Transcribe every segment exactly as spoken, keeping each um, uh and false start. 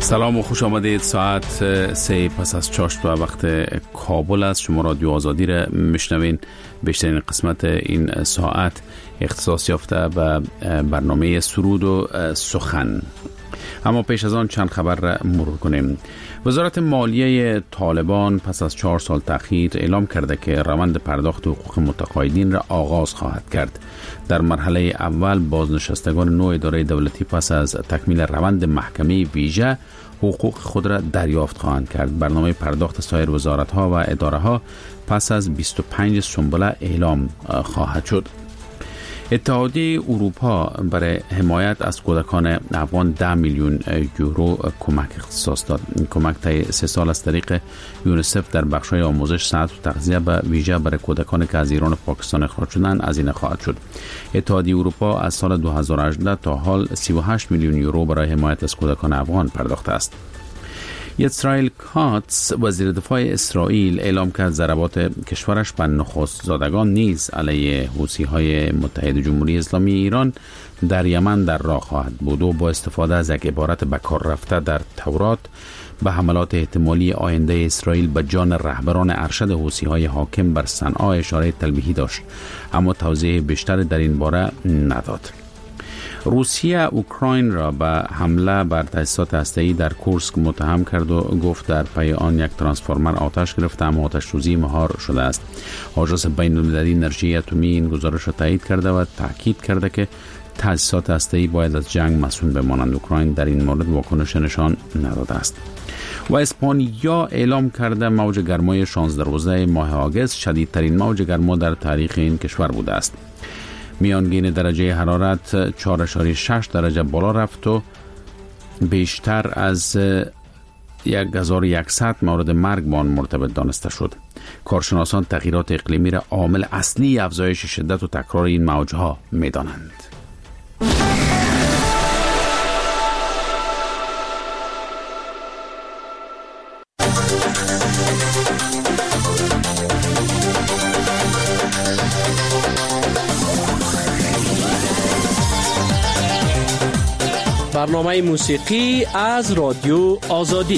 سلام و خوش آمدید. ساعت سه پس از چاشت و وقت کابل است. شما رادیو آزادی را میشنوین. بیشترین قسمت این ساعت اختصاص یافته به برنامه سرود و سخن. اما پیش از آن چند خبر را مرور کنیم. وزارت مالیه طالبان پس از چهار سال تأخیر اعلام کرده که روند پرداخت حقوق متقاعدین را آغاز خواهد کرد. در مرحله اول بازنشستگان نوع اداره دولتی پس از تکمیل روند محکمه ویژه حقوق خود را دریافت خواهند کرد. برنامه پرداخت سایر وزارت‌ها و اداره‌ها پس از بیست و پنج سنبله اعلام خواهد شد. اتحادیه اروپا برای حمایت از کودکان افغان ده میلیون یورو کمک اختصاص داد. این کمک طی سه سال از طریق یونیسف در بخش‌های آموزش، صحت و تغذیه به ویژه برای کودکانی که از ایران و پاکستان اخراج شدند هزینه خواهد شد. اتحادیه اروپا از سال دو هزار و هجده تا حال سی و هشت میلیون یورو برای حمایت از کودکان افغان پرداخته است. اسرائیل کاتس وزیر دفاع اسرائیل اعلام کرد ضربات کشورش به نخست زادگان نیز علیه حوثی‌های متحد جمهوری اسلامی ایران در یمن در راه خواهد بود و با استفاده از یک عبارت به کار رفته در تورات به حملات احتمالی آینده اسرائیل به جان رهبران ارشد حوثی‌های حاکم بر صنعا اشاره تلمیحی داشت، اما توضیح بیشتر در این باره نداد. روسیه اوکراین را به حمله بر تاسیسات هسته‌ای در کورسک متهم کرد و گفت در پی آن یک ترانسفورمر آتش گرفته اما آتش سوزی مهار شده است. آژانس بین‌المللی انرژی اتمی این گزارش را تایید کرده و تاکید کرده که تاسیسات هسته‌ای باید از جنگ مسئول بمانند. اوکراین در این مورد واکنش نشان نداده است. و اسپانیا اعلام کرده موج گرمای شانزده روزه ماه آگوست شدیدترین موج گرما در تاریخ این کشور بوده است. میانگین درجه حرارت چهار ممیز شش درجه بالا رفت و بیشتر از یک هزار و صد مورد مرگ با آن مرتبط دانسته شد. کارشناسان تغییرات اقلیمی را عامل اصلی افزایش شدت و تکرار این موجها می‌دانند. برنامه موسیقی از رادیو آزادی.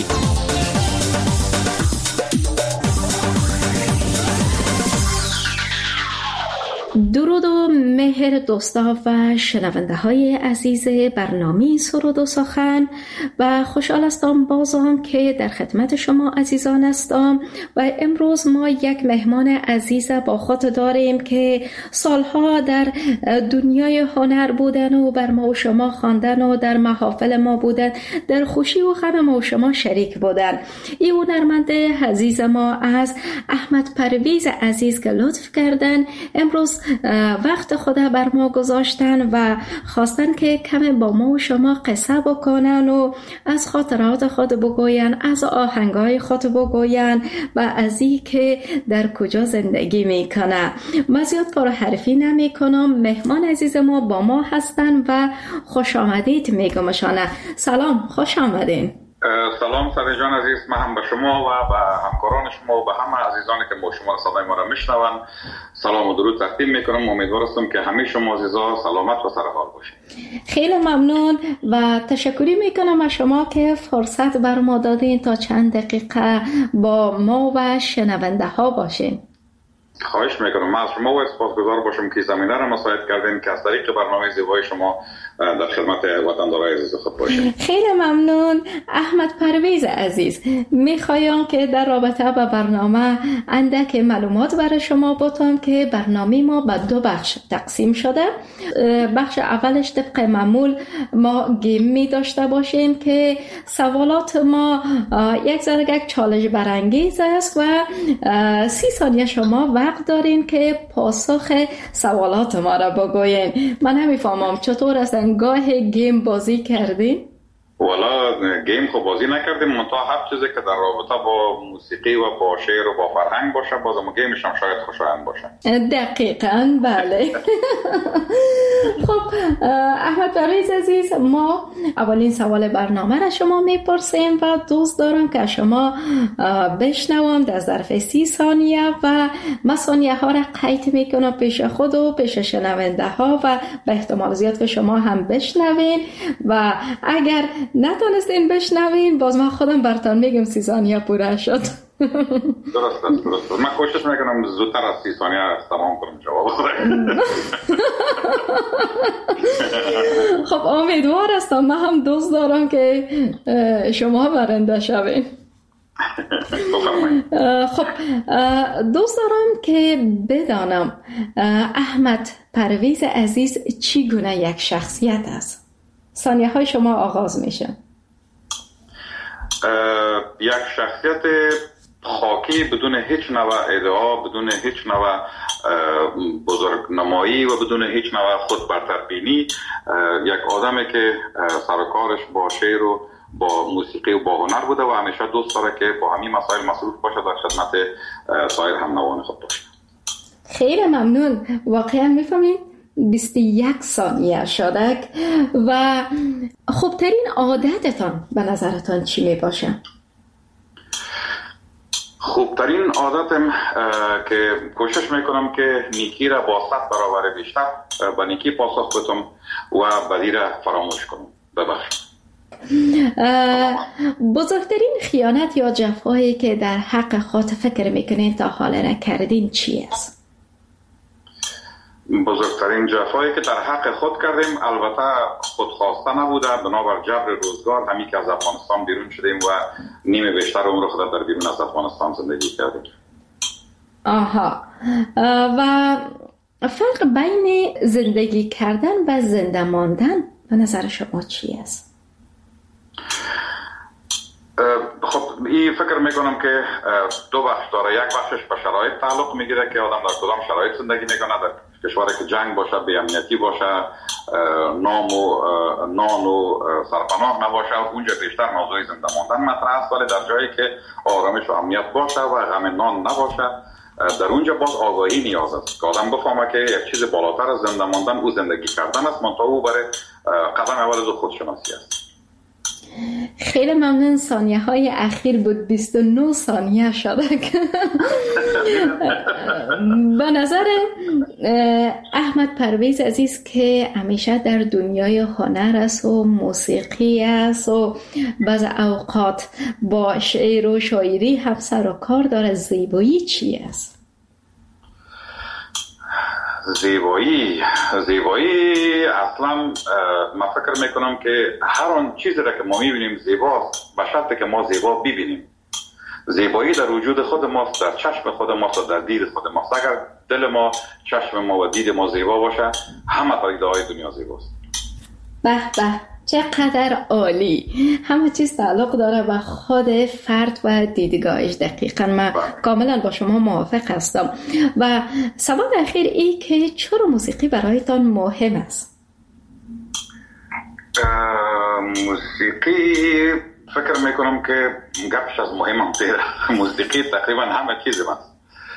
درود و مهر دوستا و شنونده های عزیز برنامه سرود و سخن و خوشحال هستم بازم که در خدمت شما عزیزان هستم و امروز ما یک مهمان عزیز با خود داریم که سالها در دنیای هنر بودن و بر ما و شما خواندن و در محافل ما بودن، در خوشی و غم ما و شما شریک بودن. این هنرمند عزیز ما از احمد پرویز عزیز که لطف کردن امروز وقت خود بر ما گذاشتن و خواستن که کم با ما و شما قصه بکنن و از خاطرات خود بگوین، از آهنگای خود بگوین و از این که در کجا زندگی میکنه. من زیاد پرحرفی نمی کنم. مهمان عزیز ما با ما هستن و خوش آمدید میگمشانه. سلام، خوش آمدین. سلام سره جان عزیز، من هم به شما و به همکاران شما و به همه عزیزانی که با شما صدای ما را میشنون سلام و درود تقدیم میکنم. امیدوار هستم که همه شما عزیزا سلامت و سرحال باشید. خیلی ممنون و تشکری میکنم از شما که فرصت بر ما دادین تا چند دقیقه با ما و شنونده ها باشین. خواهش میکنم. من از شما و سپاسگزار باشم که زمینه را مساعد کردین که از طریق برنامه زیبای شما در خدمت وطندارای عزیز خود باشیم. خیلی ممنون. احمد پرویز عزیز، میخوایم که در رابطه با برنامه اندک معلومات برای شما بتم که برنامه ما به دو بخش تقسیم شده. بخش اولش طبق معمول ما گیم می داشته باشیم که سوالات ما یک ذره یک چالش برانگیز است و سی ثانیه شما وقت دارین که پاسخ سوالات ما را بگوین. من نمیفهمم چطور است گاه گیم بازی کردین؟ والا گیم خب بازی نکردیم، منتها هر چیزی که در رابطه با موسیقی و با شعر و با فرهنگ باشه بازم گیمش هم شاید خوشایند باشه. دقیقاً بله. خب احمد پرویز عزیز، ما اولین سوال برنامه را شما میپرسیم و دوست دارم که شما بشنوم در ظرف سی ثانیه و من ثانیه ها را قید میکنم پیش خود و پیش شنونده ها و به احتمال زیاد که شما هم بشنوین و اگر نتونستین بشنوین، باز من خودم براتون میگم سی ثانیه پوره شد. درست است، درست است. من کوشش میکنم زودتر از سی ثانیه تمام کنم جواب بدم. خب امیدوار هستم، من هم دوست دارم که شما برنده شوین. خب دوست دارم که بدانم احمد پرویز عزیز چی گونه یک شخصیت است؟ ثانیه های شما آغاز میشه. یک شخصیت خاکی بدون هیچ نوع ادعا، بدون هیچ نوع بزرگنمایی و بدون هیچ نوع خود برتربینی، یک آدمی که سر و کارش با شعر و با موسیقی و با هنر بوده و همیشه دوست داره که با همین مسائل مصروف باشه در خدمت سایر هم نوان خود باشه. خیلی ممنون. واقعا میفهمید بیست و یک ثانیه شدک و خوبترین عادتتان به نظرتان چی می باشه؟ خوبترین عادتم که کوشش میکنم که نیکی را با صد برابر بیشتر با نیکی پاسخ بدم و بدی را فراموش کنم. ببخشید. بزرگترین خیانت یا جفایی که در حق خود فکر میکنین تا حالا را کردین چی است؟ بزرگترین جفایی که در حق خود کردیم البته خودخواسته نبوده، بنابر جبر روزگار همین که از افغانستان بیرون شدیم و نیمه بیشتر عمر خود در بیرون از افغانستان زندگی کردیم. آها. و فرق بین زندگی کردن و زنده ماندن به نظر شما چی است؟ خب این فکر میکنم که دو بخش داره. یک بخشش به شرایط تعلق میگیره که آدم در کدام شرایط زندگی میکنه. در کشوری که جنگ باشه، بی امنیتی باشه، نام و نان و سرپناه نباشه، اونجا بیشتر موضوع زنده ماندن مطرح است. ولی در جایی که آرامش و امنیت باشه و غم نان نباشه، در اونجا باز آگاهی نیاز است که آدم بفهمه که یک چیز بالاتر از زنده ماندن او زندگی کردن است، منتها او برای قدم اول از خودشناسی است. خیلی ممنون. ثانیه های اخیر بود، بیست و نه ثانیه شده. به نظر احمد پرویز عزیز که همیشه در دنیای هنر است و موسیقی است و بعض اوقات با شعر و شاعری هم سر و کار داره، زیبایی چی است؟ زیبایی زیبایی اصلا من فکر میکنم که هر آن چیزی را که ما میبینیم زیباست، به شرطی که ما زیبا ببینیم. زیبایی در وجود خود ماست، در چشم خود ماست و در دید خود ماست. اگر دل ما، چشم ما و دید ما زیبا باشه، همه پدیده‌های دنیا زیباست. به به، چقدر عالی. همه چیز تعلق داره به خود فرد و دیدگاهش. دقیقا من کاملا با شما موافق هستم. و سوال اخیر ای که چرا موسیقی برایتان مهم است؟ موسیقی فکر میکنم که گپش از مهم هم تیره. موسیقی تقریبا همه چیز است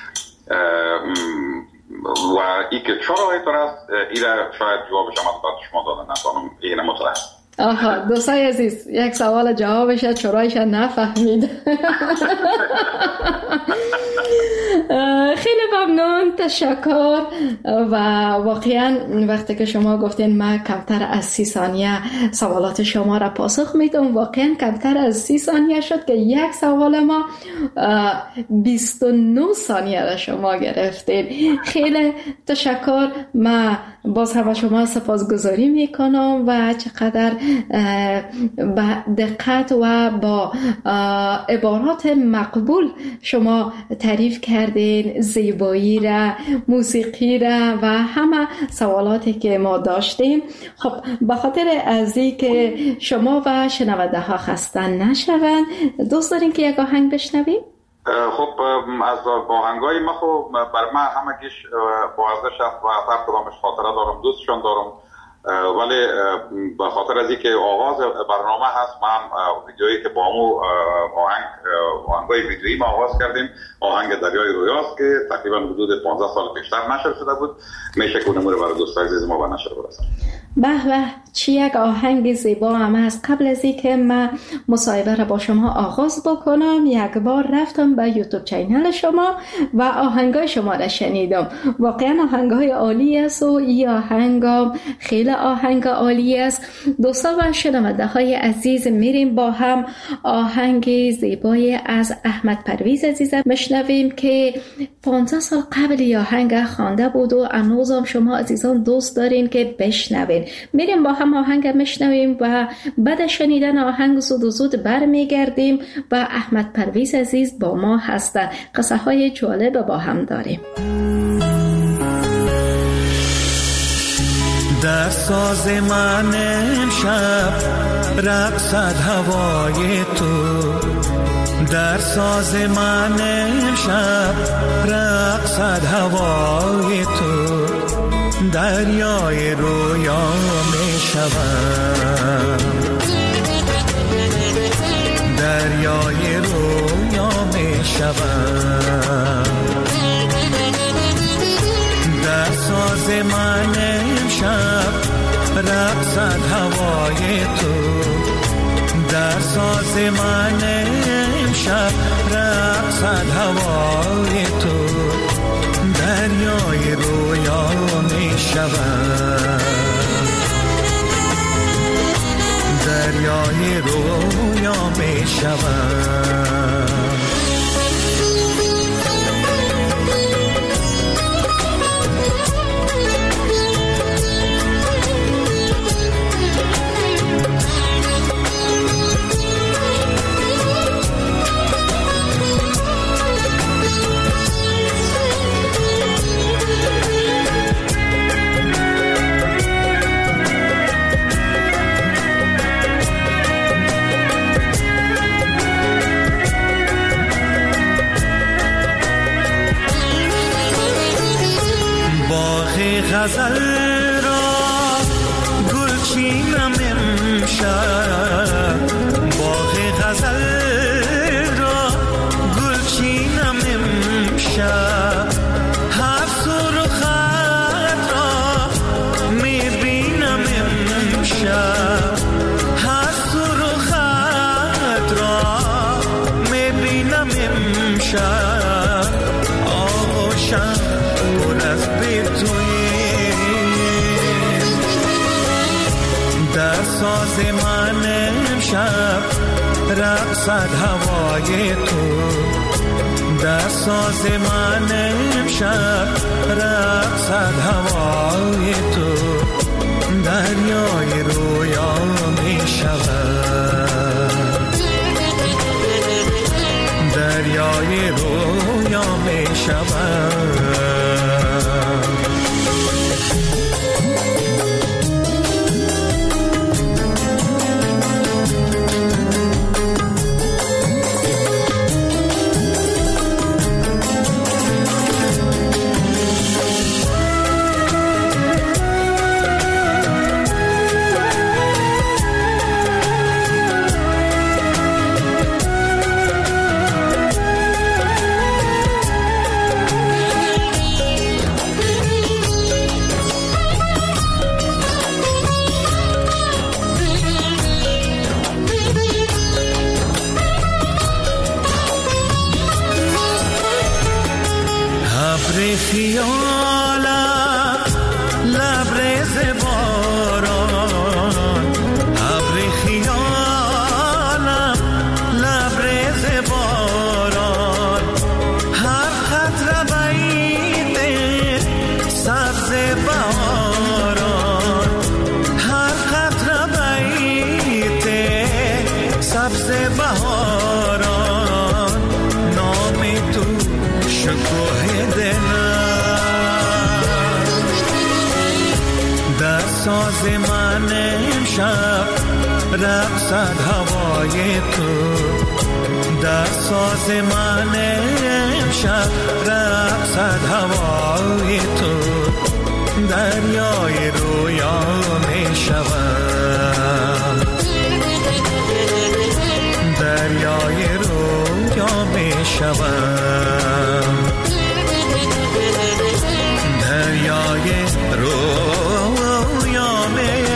و ای که چرا اینطور است، ایره شاید جوابش هم از بعد شما دادن نتانم اینه مطرح. آها، دوستای عزیز، یک سوال جوابش چرایش نفهمید. خیلی ممنون، تشکر. و واقعا وقتی که شما گفتین من کمتر از سی ثانیه سوالات شما را پاسخ میدم، واقعا کمتر از سی ثانیه شد که یک سوال ما بیست و نه ثانیه را شما گرفتین. خیلی تشکر. من باز هم شما سپاسگزاری میکنم و چقدر با دقت و با عبارات مقبول شما تعریف کردین زیبایی را، موسیقی را و همه سوالاتی که ما داشتیم. خب به خاطر از این که شما و شنونده ها خسته نشوند، دوست دارین که یک آهنگ بشنویم؟ خب از آهنگای ما خب بر من همگیش با ارزش است و هر کدامش خاطره دارم، دوستشان دارم. ولی به خاطر از اینکه آغاز برنامه هست، من ویدیویی که با مو آهنگ آهنگای ویدیویی ما آغاز کردیم، آهنگ دریای رویاست که تقریبا حدود پانزده سال پیشتر نشر شده بود. میشه که اونمو رو برای دوستای عزیز ما به نشر برسونم. به به، چی یک آهنگ زیبا هم است. قبل از این که من مصاحبه را با شما آغاز بکنم، یک بار رفتم به یوتیوب چینل شما و آهنگای شما را شنیدم. واقعا آهنگای عالی است و این آهنگ خیلی آهنگ عالی است. دوستان و شنونده های عزیز، میریم با هم آهنگ زیبای از احمد پرویز عزیز بشنویم که پانزده سال قبل این آهنگ خوانده بود و هنوزم شما عزیزان دوست دارین که بشنوین. میریم با هم آهنگ میشنویم و بعد شنیدن آهنگ زود و زود برمیگردیم و احمد پرویز عزیز با ما هستن. قصه های جالب با هم داریم. در ساز من امشب رقصد هوای تو، در ساز من امشب رقصد هوای تو، دریای رویا می شوم، دریای رویا می شوم، در ساز من امشب رقصد هوای تو، در ساز من امشب رقصد هوای تو، دریای رویا می شوم، دریای رویا می شوم. غزل را گلچینم امشب، باغ غزل را گلچینم امشب، هر سرخت را میبینم امشب، هر سرخت را میبینم امشب، آغوشم پر از بی توی، در ساز من امشب رقصد هوای تو، در ساز من امشب رقصد هوای تو، دریای رویا می شود، دریای رویا می شود. خیالم لبریز باران، ابر خیالم لبریز باران، هر قطره بید سبز بهاران، هر قطره بید سبز بهاران، نام تو شکوه ساز من امشب رقصد هوای تو، در ساز من امشب رقصد هوای تو، دریای رویا می شوم، دریای رویا می شوم، دریای رویا می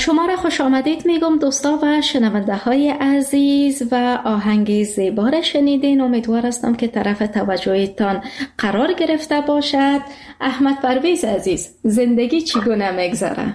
شما را خوش آمدید میگم دوستا و شنونده های عزیز و آهنگ زیبا را شنیدین. امیدوار هستم که طرف توجهتان قرار گرفته باشد. احمد پرویز عزیز، زندگی چگونه میگذره؟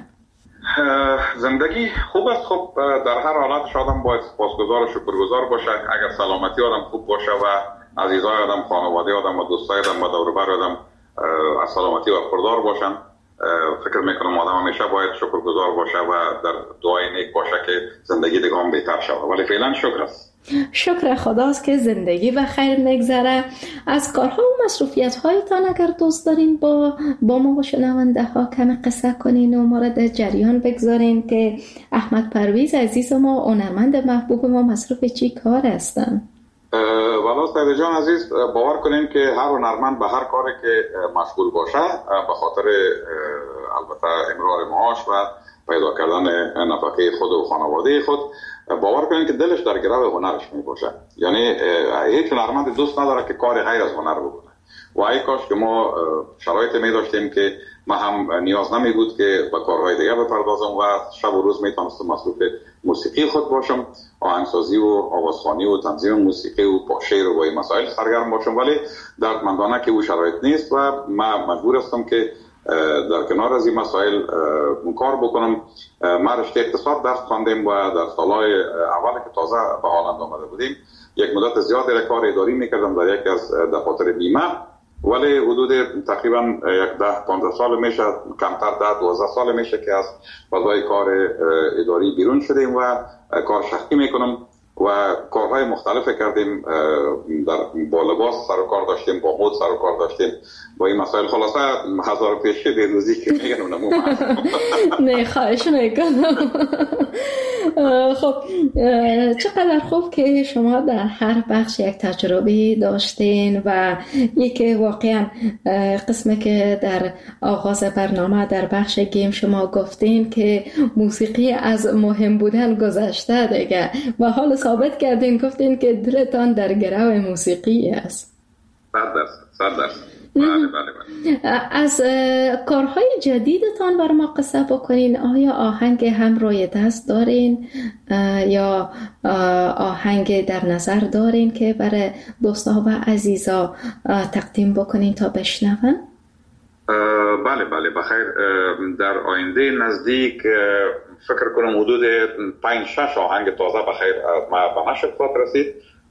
زندگی خوب است. خب در هر حالت آدم باید سپاسگزار و شکرگزار باشه. اگر سلامتی آدم خوب باشه و عزیزای آدم، خانواده آدم و دوستای آدم و دور و بر آدم از سلامتی و خبردار باشن، فکر میکنم آدم همیشه باید شکرگزار باشه و در دعای نیک باشه که زندگی دیگه هم بهتر شود. ولی فعلا شکر است. شکر خداست که زندگی و خیر میگذره. از کارها و مسئولیت هایتان اگر دوست دارین با با ما و شنونده ها کمی قصه کنین و مورد جریان بگذارین که احمد پرویز عزیز ما، هنرمند محبوب ما، مصروف چی کار هستن؟ والا سید جان عزیز، باور کنین که هر هنرمند به هر کاری که مشغول باشه به خاطر البته امرار معاش و پیدا کردن نفقه خود و خانواده خود، باور کنین که دلش در گرو هنرش می باشه. یعنی هیچ هنرمند دوست نداره که کار غیر از هنر بکنه. و ای کاش که ما شرایط می داشتیم که ما هم نیاز نمی بود که به کارهای دیگه بپردازم و شب و روز می توانستم مصروف موسیقی خود باشم، آهنگسازی و آوازخوانی و تنظیم موسیقی و با شعر و با این مسائل سرگرم باشم. ولی دردمندانه که او شرایط نیست و من مجبور هستم که در کنار از این مسائل کار بکنم. ما رشته اقتصاد درس خواندیم و در سالهای اول که تازه به هالند آمده بودیم یک مدت زیادی را کار اداری میکردم در یکی از دفاتر بیمه، ولی حدود تقریبا یک ده پانزده سال میشه، کمتر ده دوازده سال میشه که از فضای کار اداری بیرون شدیم و کار شخصی میکنم و کارهای مختلف کردیم. در با لباس سر و کار داشتیم، با مد سر و کار داشتیم، با این مسائل. خلاصه هزار پیشه بیروزی که میگن اونمو نه خواهش میکنم. خب چقدر خوب که شما در هر بخش یک تجربه داشتین و یکی واقعا قسمی که در آغاز برنامه در بخش گیم شما گفتین که موسیقی از مهم بودن گذشته دیگه و حال ثابت کردین، گفتین که دلتان در گرو موسیقی است. صد درصد صد درصد. بله بله بله. از کارهای جدیدتان بر ما قصه بکنین. آیا آهنگ هم روی دست دارین یا آهنگ در نظر دارین که برای دوستا و عزیزا تقدیم بکنین تا بشنون؟ بله بله بخیر. در آینده نزدیک فکر کنم حدود پنج شش آهنگ تازه بخیر ما به نشر خواهد رسید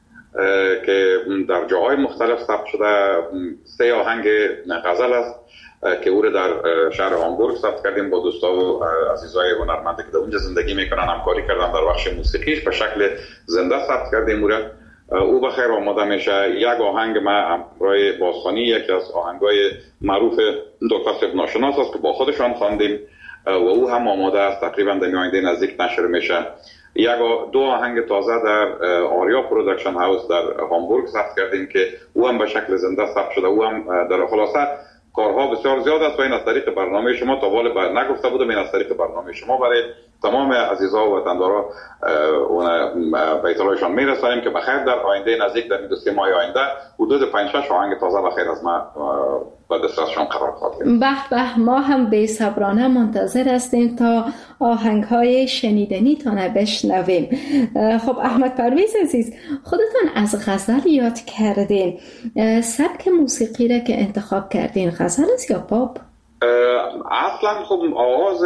که در جاهای مختلف ثبت شده. سه آهنگ غزل است که او را در شهر هامبورگ ثبت کردیم با دوستا و عزیزای هنرمندی که در اونجا زندگی میکنن، همکاری کردن در بخش موسیقیش به شکل زنده ثبت کردیم او را. او بخیر آماده میشه. یک آهنگ ما همراه بازخوانی یکی از آهنگای معروف دکتر صاحب ناشناس است که با خودشان خواندیم و او هم آماده است، تقریبا در آینده نزدیک نشر میشه. یک دو آهنگ تازه در آریا پروداکشن هاوس در هامبورگ ثبت کردیم که او هم به شکل زنده ثبت شده. او هم در خلاصه کارها بسیار زیاد است و این از طریق برنامه شما تا والا بعد نگفته بودم، این از طریق برنامه شما برای تمام عزیزا و وطندارا اون به اطلاعشان میرسانیم که بخیر در آینده نزدیک در این دو سه ماه آینده حدود پنج شش آهنگ تازه بخیر از ما به دسترسشان قرار خواهد گرفت. به به، ما هم بی‌صبرانه منتظر هستیم تا آهنگ‌های شنیدنی تان بشنویم. خب احمد پرویز عزیز، خودتان از غزل یاد کردین. سبک موسیقی را که انتخاب کردین غزل است یا پاپ؟ اصلا خب آغاز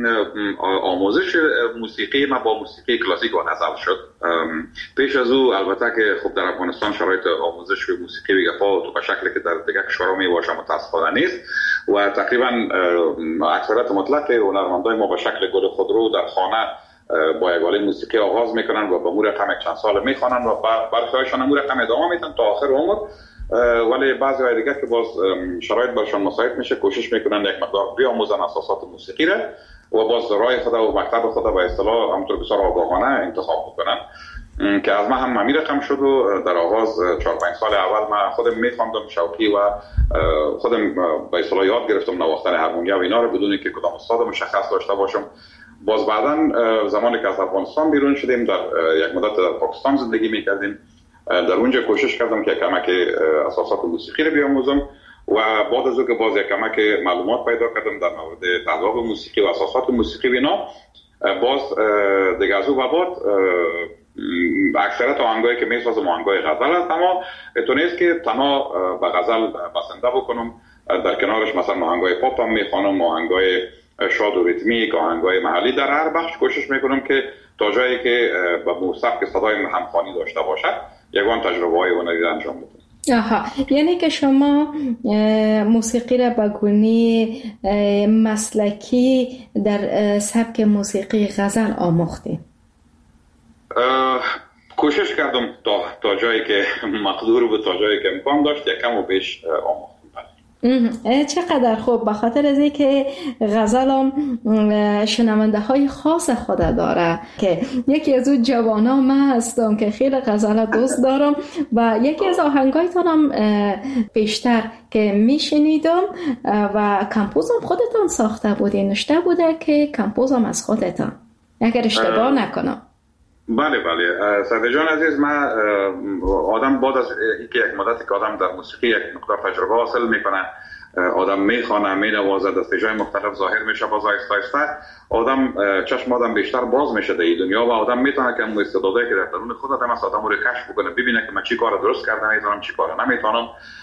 آموزش موسیقی ما با موسیقی کلاسیک و غزل شد. پیش از او البته که خب در افغانستان شرایط آموزش موسیقی به گفا تو به شکلی که در دیگر کشورها میباشه متاسفانه نیست و تقریبا اکثریت مطلق هنرمندای ما به شکل گل خودرو در خانه با یک آله موسیقی آغاز میکنن و به مور رقم چند سال میخوانن و برخیاشان مور رقم ادامه میتن تا آخر عمر. ولی بعضی های دیگه که باز شرایط برشان مساعد میشه کوشش میکنن یک مقدار بیاموزن اساسات موسیقی را و باز راه خود و مکتب خود به اصطلاح همونطور بسیار آگاهانه انتخاب بکنن که از من هم همین رقم شد و در آغاز چهار پنج سال اول من خودم میخواندم شوقی و خودم به اصطلاح یاد گرفتم نواختن هارمونیا و اینا رو بدون که کدام استاد مشخص داشته باشم. باز بعداً زمانی که از افغانستان بیرون شدیم در یک مدت در پاکستان زندگی میکردیم، در اونجا کوشش کردم که کمک اساسات موسیقی رو بیاموزم و بعد از اون که باز یک کمک معلومات پیدا کردم در مورد تذوق موسیقی و اساسات موسیقی و اینا باز دیگه از او به بعد اکثرت آهنگایی که میسازم آهنگای غزل است، اما تو نیست که تنها به غزل بسنده بکنم، در کنارش مثلا آهنگای پاپ هم میخوانم، آهنگای شاد و ریتمیک، آهنگای محلی. در هر بخش کوشش میکنم که تا جایی که به موسیقی صدای همخوانی داشته باشد یگان تجربه های هنری انجام بدم. آها، یعنی که شما موسیقی را به گونه مسلکی در سبک موسیقی غزل آموختید؟ کوشش کردم تا تا جایی که مقدور بود، تا جایی که امکان داشت یکم و بیش آموختم. چقدر خوب، به خاطر از اینکه غزل هم شنونده های خاص خود داره که یکی از اون جوانا من هستم که خیلی غزل دوست دارم و یکی از آهنگایتان هم پیشتر که میشنیدم و کمپوزم خودتان ساخته بودین، نشته بوده که کمپوزم از خودتان، اگر اشتباه نکنم. بله بله صدر جان عزیز، من آدم بعد از اینکه یک مدتی که آدم در موسیقی یک مقدار تجربه حاصل میکنه، آدم میخوانه، مینوازه، دستجای مختلف ظاهر میشه، باز آهسته آهسته آدم چشم آدم بیشتر باز میشه در دنیا و آدم میتونه که اون استعدادایی که در درون خود آدم است آدم رو کشف بکنه، ببینه که من چی کار درست کردم میتونم، چی کار نمیتونم.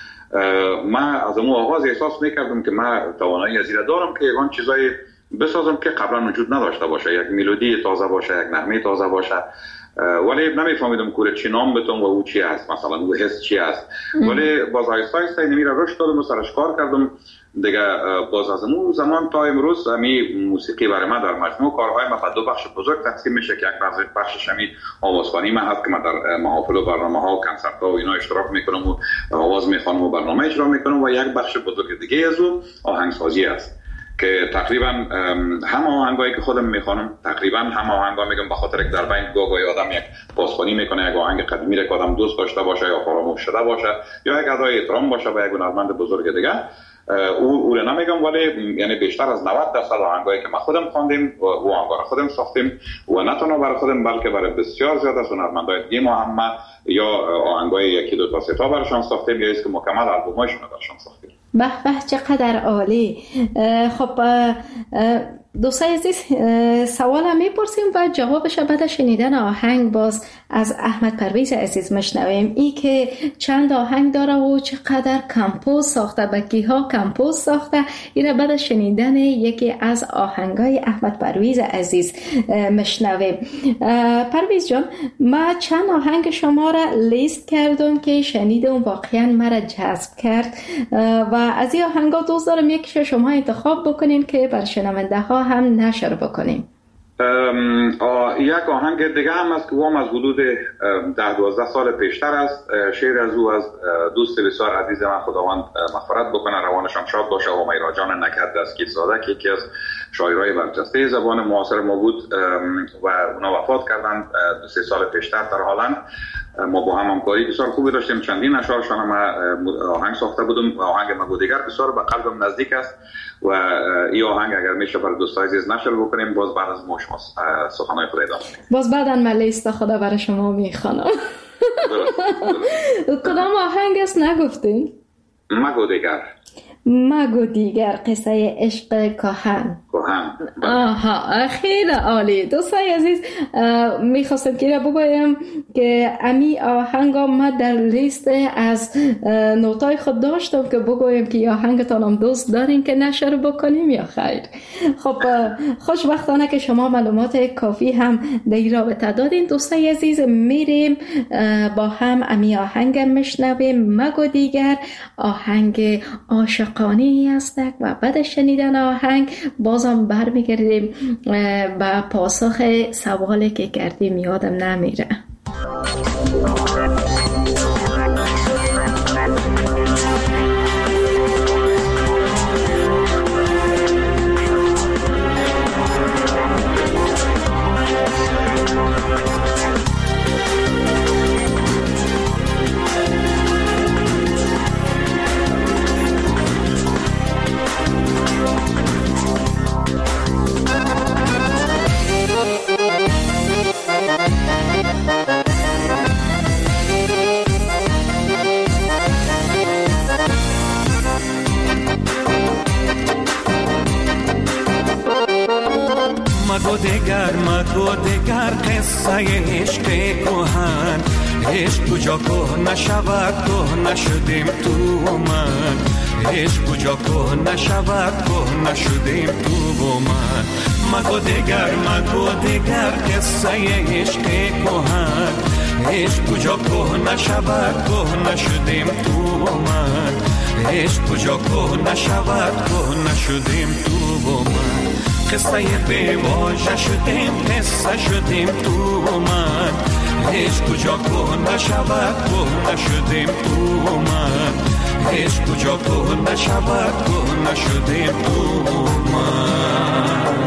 من از اون آغاز احساس میکردم که من توانایی از این دارم که یگان چیزای بسازم که قبلا وجود نداشته باشه، یک ملودی تازه باشه، یک نغمه تازه باشه، ولی نمیفهمیدم کوره چی نام بتونم و او چی است، مثلا او حس چی است. ولی باز آیسته آیسته اینمی را رشد دادم و سرش کار کردم دیگه. باز از اون زمان تا امروز همی موسیقی برای من در مجموع کارهای من دو بخش بزرگ تقسیم میشه که یک بخشش همی آوازخوانی من هست که من در محافل و برنامه‌ها و کنسرت‌ها و اینا اشتراک میکنم و آواز میخوانم و برنامه اجرا میکنم، و یک بخش بزرگ دیگه از اون آهنگسازی است که تقریبا همه آهنگایی که خودم میخوانم، تقریبا همه آهنگا میگم به خاطر که در بین گاگای آدم یک بازخوانی میکنه، یک آهنگ قدیمی را که آدم دوست داشته باشه یا فراموش شده باشه یا یک ادای احترام باشه به یک هنرمند بزرگ دیگه، او او را نمیگم، ولی یعنی بیشتر از نود درصد آهنگایی که ما خودم خواندیم و او آهنگا را خودم ساختیم و نه تنها برای خودم بلکه برای بسیار زیاد از هنرمندای دیگه ما هم یا آهنگای یکی دو تا سه تا براشون ساختیم یا است که مکمل البومایشون رو براشون ساختیم. به به چقدر عالی. خب دوستای عزیز، سوال هم میپرسیم و جوابش بعد شنیدن آهنگ باز از احمد پرویز عزیز مشنویم. ای که چند آهنگ داره و چقدر کمپوز ساخته، بکی ها کمپوز ساخته، این بعد شنیدن یکی از آهنگای احمد پرویز عزیز مشنویم. پرویز جان، ما چند آهنگ شما را لیست کردم که شنیدم، واقعا مرا جذب کرد و از این آهنگا دوست دارم یکیشو شما انتخاب بکنین که بر شنونده ها هم نشر بکنیم. یک آهنگ دیگه هم است که هم از حدود ده دوازده سال پیشتر است. شعر از او از دوست بسیار عزیز من، خداوند مغفرت بکنه، روانشان شاد باشه، و میرا جان نکرد دستگیر ساده که یکی از شاعرای برجسته زبان معاصر ما بود و اونا وفات کردن دو سه سال پیشتر در هالند. ما با هم همکاری بسیار خوبی داشتیم، چندین اشعارشان هم آهنگ ساخته بودم. آهنگ مگو دیگر بسیار به قلبم نزدیک است و این آهنگ اگر میشه برای دوستای عزیز نشر بکنیم، باز بعد از ما شما سخنهای خود ادامه میدیم. باز بعداً من لیست خدا برای شما میخوانم. کدام آهنگ است نگفتین؟ مگو دیگر. مگو دیگر، قصه عشق کهن. کهن. آها، خیلی عالی. دوستای عزیز، میخواستم که بگویم که امی آهنگا ما در لیست از نوتای خود داشتم که بگویم که آهنگتان هم دوست دارین که نشر بکنیم یا خیر. خب خوشبختانه که شما معلومات کافی هم در این رابطه دادین. دوستای عزیز، میریم با هم امی آهنگ میشنویم. مگو دیگر، آهنگ عاشقانه است و بعد شنیدن آهنگ بازم برمیگردیم به پاسخ سوالی که کردیم، یادم نمیره. Thank you. مگو دیگر قصه عشق کهن، عشق کجا که نشود که نشدیم تو و من، عشق کجا که نشود که نشدیم تو و من. مگو دیگر مگو دیگر قصه عشق کهن، عشق کجا که نشود که نشدیم تو و من، عشق کجا که نشود که نشدیم تو و من. قصه بیواژه شدیم قصه شدیم تو و من، عشق کجا که نشود که نشدیم تو و من، عشق کجا که نشود که نشدیم تو و من.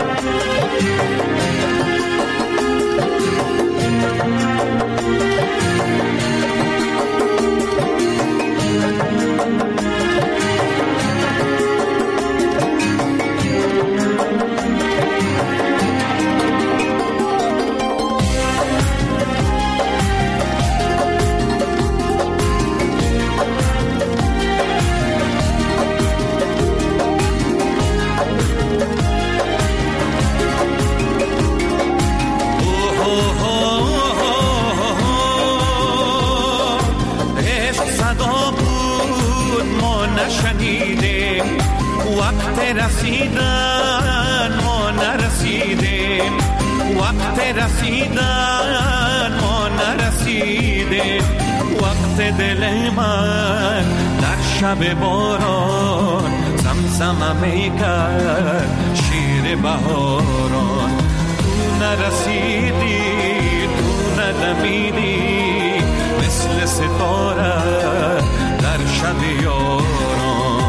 رسیدن ما نرسیدیم، وقت رسیدن ما نرسیدیم، وقت دل من در شب باران زمزمه میکرد شیر بهاران. تو نرسیدی تو ندمیدی مثل ستاره در شب یاران.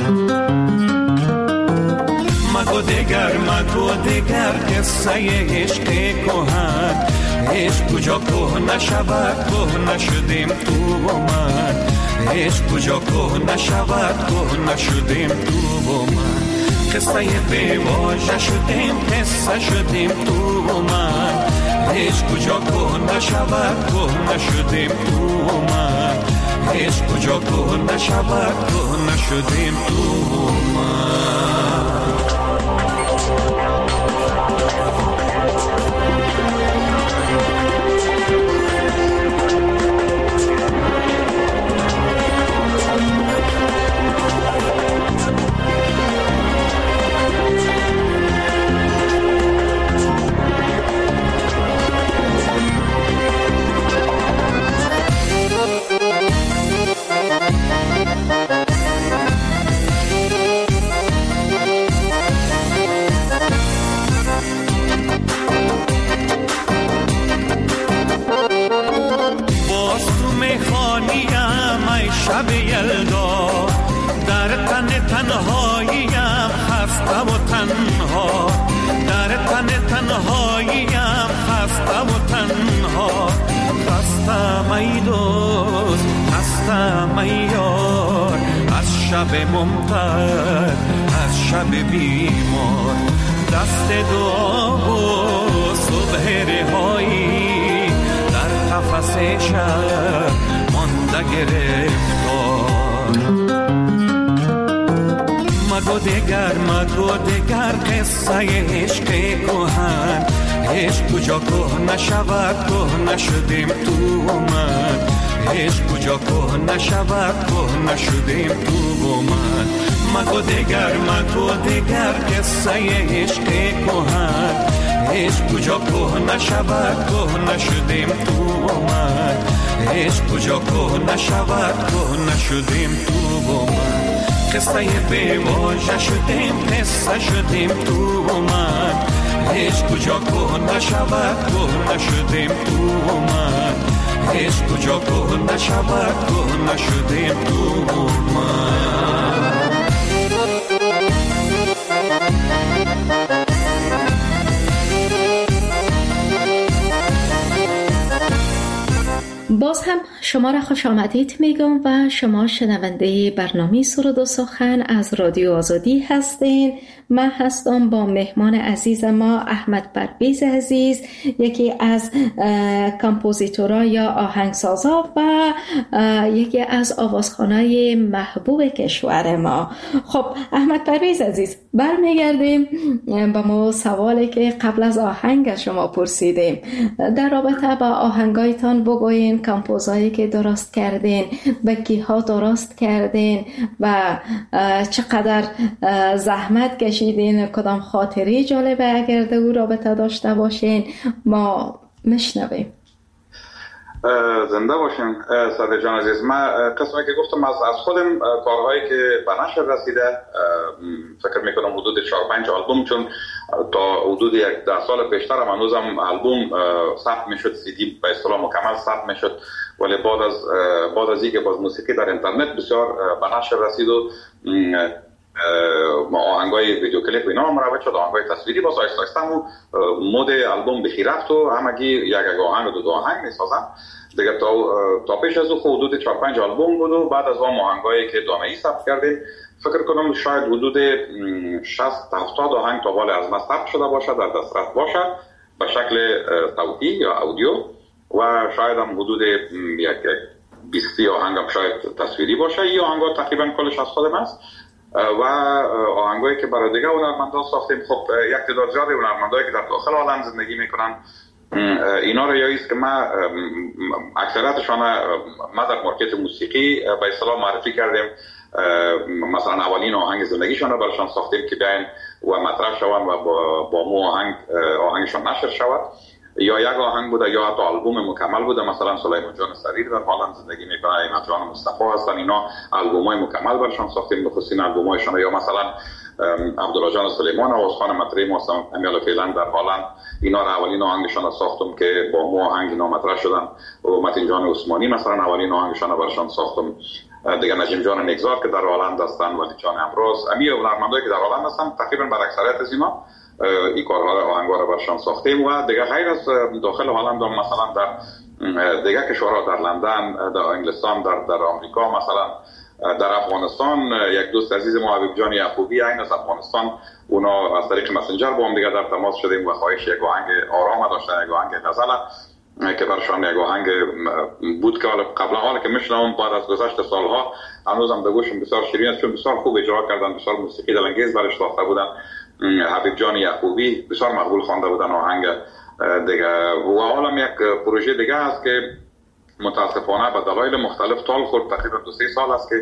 مگو دیگر مگو دیگر قصه عشق کهن، عشق کجا که نشود که نشدیم تو و من، عشق کجا که نشود که نشدیم تو و من. قصه بیواژه شدیم قصه شدیم تو و من، عشق کجا که نشود که نشدیم تو و من، عشق کجا که نشود که نشدیم تو و من. شب یلدا در تن تنهاییم خسته و تنها، در تن تنهاییم خسته و تنها. خسته ای دوست خسته ای یار، از شب ممطر از شب بیمار. دست دعا و صبح رهایی در قفس شب مانده گرفتار. مگو دیگر مگو دیگر قصه عشق کهن، عشق کجا که نشود که نشدیم تو و من، عشق کجا که نشود که نشدیم تو و من. مگو دیگر مگو دیگر قصه عشق کهن، عشق کجا که نشود که نشدیم تو و من، عشق کجا که نشود که نشدیم تو و من. قصه بیواژه شدیم قصه شدیم تو و من، عشق کجا که نشود که نشدیم تو و من، عشق کجا که نشود که نشدیم تو و من. باز هم شما را خوش آمدید میگم و شما شنونده برنامه سرود و سخن از رادیو آزادی هستین. من هستم با مهمان عزیز ما احمد پرویز عزیز، یکی از کامپوزیتورها یا آهنگسازا و یکی از آوازخوانای محبوب کشور ما. خب احمد پرویز عزیز، برمیگردیم با ما سوالی که قبل از آهنگ شما پرسیدیم در رابطه با آهنگایتان بگوین، کمپوزایی که درست کردین، به کیها درست کردین و چقدر زحمت کشیدین، کدام خاطری جالبه اگر در او رابطه داشته باشین ما میشنویم. زنده باشین صادق جان عزیز. من قسمی که گفتم از از خودم کارهایی که به نشر رسیده فکر میکنم حدود چهار پنج آلبوم، چون تا حدود یک ده سال پیشتر هم هنوزم آلبوم ثبت میشد، سی دی به اصطلاح مکمل ثبت میشد، ولی بعد از بعد از اینکه باز موسیقی در اینترنت بسیار به نشر رسید و آهنگای ویدیو کلیپ و اینا مروج شد، آهنگای تصویری باز آیسته آیسته و مود آلبوم بخی رفت و همگی یک یک آهنگ و دو دو آهنگ میسازن دیگه. تا تا پیش از او حدود چهار پنج آلبوم بود و بعد از اون آهنگایی که دانه‌ای ثبت کردیم فکر کنم شاید حدود شصت تا هفتاد آهنگ تا بالا از ما ثبت شده باشه، در دسترس باشه به شکل صوتی یا اودیو، و شاید هم حدود یک بیست آهنگ هم شاید تصویری باشه. این آهنگا تقریبا کلش از خودم است و آهنگایی که برای دیگه هنرمندان ساختیم. خب یک تعداد زیادی هنرمندایی که در داخل عالم زندگی میکنن اینا رو یایی است که ما اکثریتشون ما در مارکت موسیقی به اصطلاح معرفی کردیم، مثلا اولین آهنگ زندگیشون رو براشون ساختیم که بیاین و مطرح شون و با, با مو آهنگ آهنگشون نشر شود، یا یک آهنگ بوده یا حتی آلبوم مکمل بوده. مثلا سلیمان جان سریر در هلند زندگی میکنه، ایمان جان مصطفی هستن، اینا آلبومای مکمل برشان ساختیم، بخصوص آلبومایشون. یا مثلا عبدالله جان سلیمان و خان مطرح ما امیال فعلا در هلند، اینا را اولین آهنگشون ساختم که با مو آهنگ اینا مطرح شدن. و متین جان عثمانی مثلا اولین آهنگشون برشان ساختم. دیگه نجیم جان نگذار که در هلند هستن، ولی جان امروز، امی هنرمندایی که در هلند هستن تقریبا بر اکثریت از اینا این کارها رو آهنگا رو برشان ساختیم. و دیگه غیر از داخل هلند هم مثلا در دیگه کشورها، در لندن، در انگلستان، در در آمریکا، مثلا در افغانستان یک دوست عزیز ما حبیب جان یعقوبی این از افغانستان، اونا از طریق مسنجر با هم دیگه در تماس شدیم و خواهش یک آهنگ آرام داشتن، یک آهنگ غزل که برشان یک آهنگ بود که قبلا حالا که میشنم بعد از گذشت سالها هنوزم به گوشم بسیار شیرین است، چون بسیار خوب اجرا کردن، بسیار موسیقی دلانگیز برش ساخته بودن. حبیب جان یعقوبی بسیار مقبول خوانده بودن آهنگ دیگه. و حالا یک پروژه دیگه است که متاسفانه به دلایل مختلف طال خورد، تقریبا دو سه سال است که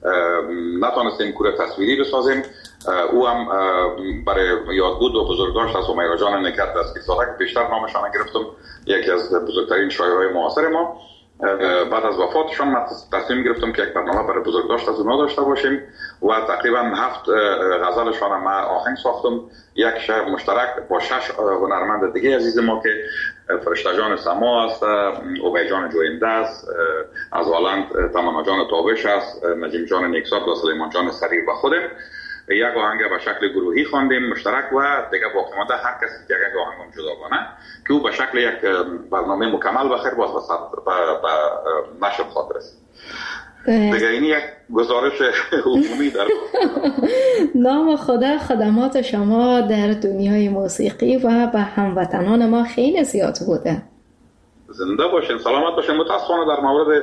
نتونستیم کور تصویری بسازیم. او هم برای یادبود و بزرگداشت از همیرا جان نکرد است که ساده که بیشتر نامشان گرفتم، یکی از بزرگترین شاعرای معاصر ما. بعد از وفاتشان من تصمیم گرفتم که یک برنامه برای بزرگداشت از اونها داشته باشیم و تقریبا هفت غزلشان ما آهنگ ساختم، یک شعر مشترک با شش هنرمند دیگه عزیز ما که فرشته جان سما است، عبید جان جوینده است، از هلند تمنا جان تابش است، نجیم جان نیکسات و سلیمان جان سریر و خودم. یک آهنگ به شکل گروهی خواندیم مشترک و دیگه باقی مانده هر کسی یک یک آهنگ جداگانه که او به شکل یک برنامه مکمل بخیر باز به نشر خواهد رسید. دیگه این یک گزارش عمومی در نام خدا خدمات شما در دنیای موسیقی و به هموطنان ما خیلی زیاد بوده. زنده باشین، سلامت باشین. متاسفانه در مورد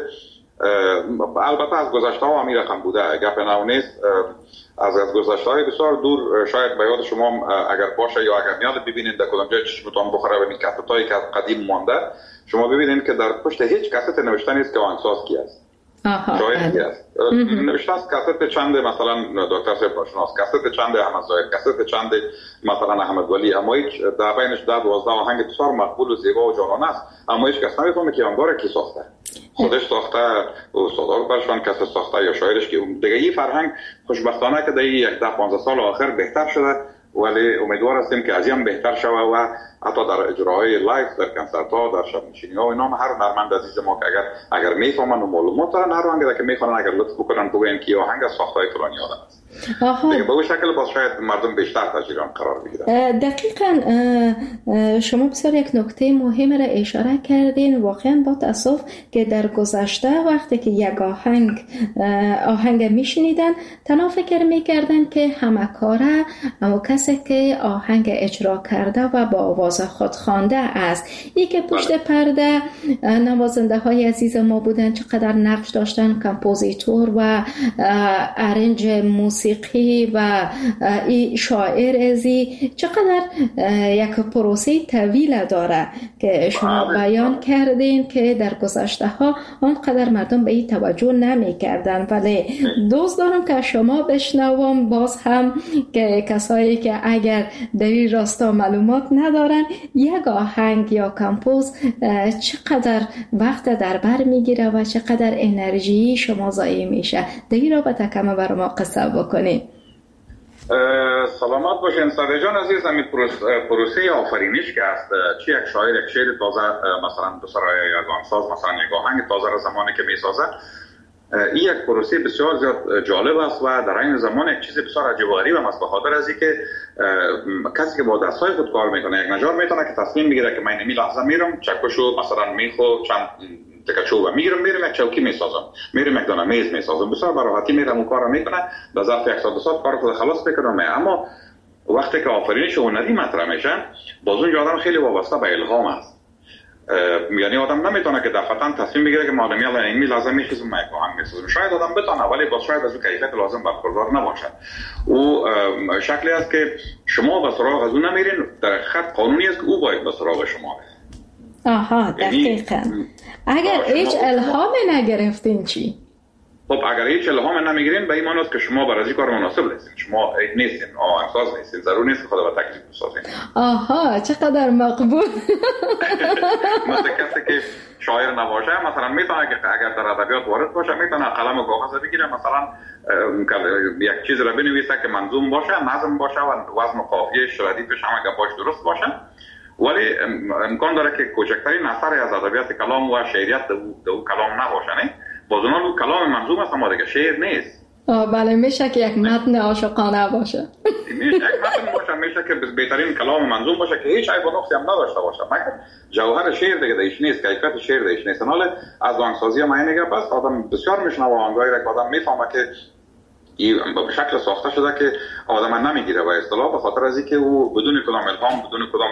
البته از گذشته ها همین رقم بوده، گپ نو نیست. از از گذشته های بسیار دور شاید به یاد شما اگر باشه یا اگر میاد ببینید در کدام جای چشمتون بخوره و این کاست هایی که قدیم مانده، شما ببینید که در پشت هیچ کاست نوشته نیست که آهنگساز کی است. آها شاید کی است. نوشته است کاست چنده مثلا دکتر صاحب باشناس، کاست چنده احمد زاهد، کاست چنده مثلا احمد ولی، اما هیچ در بینش ده دوازده آهنگ بسیار مقبول و زیبا و جانانه است، اما هیچ کس نمیفهمه که آنگار کی ساخته. خودش ساخته و استادار برشان کس ساخته یا شاعرش که دیگه این فرهنگ خوشبختانه که در یک ده پانزده سال آخر بهتر شده، ولی امیدوار هستیم که از این بهتر شوه و حتی در اجراهای لایف در کنسرت ها در شب نشینی ها و اینا هر هنرمند عزیز ما که اگر اگر میفهمن و معلومات دارن هر آهنگ که میخوان اگر لطف بکنن بگوین که آهنگ از ساختای فلانی آدم است. دیگه به اون شکل باز شاید مردم بیشتر تجربه قرار بگیرن. دقیقاً شما بسیار یک نکته مهم را اشاره کردین. واقعا با تاسف که در گذشته وقتی که یک آهنگ آهنگ میشنیدن تنها فکر میکردن که همکاره و کسی که آهنگ اجرا کرده و با آواز آواز خود خوانده است. ای که پشت پرده نوازنده های عزیز ما بودن چقدر نقش داشتن، کمپوزیتور و ارنج موسیقی و ای شاعر ازی چقدر یک پروسه طویل داره که شما بیان کردین که در گذشته ها آنقدر مردم به این توجه نمی کردن. ولی دوست دارم که شما بشنوم باز هم که کسایی که اگر در این راستا معلومات ندارن یک آهنگ یا کمپوز چقدر وقت در بر میگیره و چقدر انرژی شما ضایع میشه. در این رابطه کم بر ما قصه بکنید. سلامت باشین ساده جان عزیز. همین پروسه آفرینش که است، چی یک شاعر یک شعر تازه مثلا دو سرای یک آهنگساز مثلا یک آهنگ تازه را زمانی که میسازه، این یک پروسه بسیار زیاد جالب است و در این زمان یک چیز بسیار عجیب و غریب است، بخاطر از اینکه کسی که با دستای خود کار میکنه یک نجار میتونه که تصمیم بگیره که من نمی لحظه میرم چکشو مثلا میخو چند تکه چوب میگیرم میرم یک چوکی میسازم، میرم یک دانه میز میسازم، بسیار براحتی میرم اون کارو میکنه، در ظرف یک ساعت دو ساعت کارو خود خلاص میکنم. اما وقتی که آفرینش هنری مطرح میشه باز اون آدم خیلی وابسته به الهام است. یعنی آدم نمیتونه که دفعتاً تصمیم بگیره که معلومی الان این لازم میخوام من یک آهنگ میسازم. شاید آدم بتونه ولی با شاید از اون کیفیت لازم برخوردار نباشه. او شکلی است که شما به سراغ از اون نمیرین، در حقیقت قانونی است که او باید به سراغ شما بره. آها دقیقاً. اگر هیچ الهام نگرفتین چی؟ خب اگر هیچ الهام نمیگیرین به این معنی است که شما برای این کار مناسب نیستین، شما نیستین، آهنگساز نیستین، ضرور نیست که خدا با تکلیف بسازین. آها چقدر مقبول. مثل کسی که شاعر نباشه مثلا میتونه که اگر در ادبیات وارد باشه میتونه قلم و کاغذ بگیره مثلا یک چیز را بنویسه که منظوم باشه، نظم باشه و وزن و قافیه‌اش ردیفش همه گپاش درست باشه، ولی امکان داره که کوچکترین اثری از ادبیات کلام و شعریت در او کلام نباشه. نه باز اون کلام منظوم است اما دیگه شعر نیست. آه بله میشه که یک متن عاشقانه باشه. میشه یک متن باشه، میشه که بهترین کلام منظوم باشه که هیچ عیب و نقصی هم نداشته باشه، مگر جوهر شعر دیگه دیش نیست، کیفیت شعر دیش نیست. حالا از آهنگسازی ما اینه پس آدم بسیار میشنوه آهنگایی را که آدم میفهمه که این به شکل ساخته شده که آدم نمیگیره به اصطلاح، به خاطر از اینکه او بدون کدام الهام بدون کدام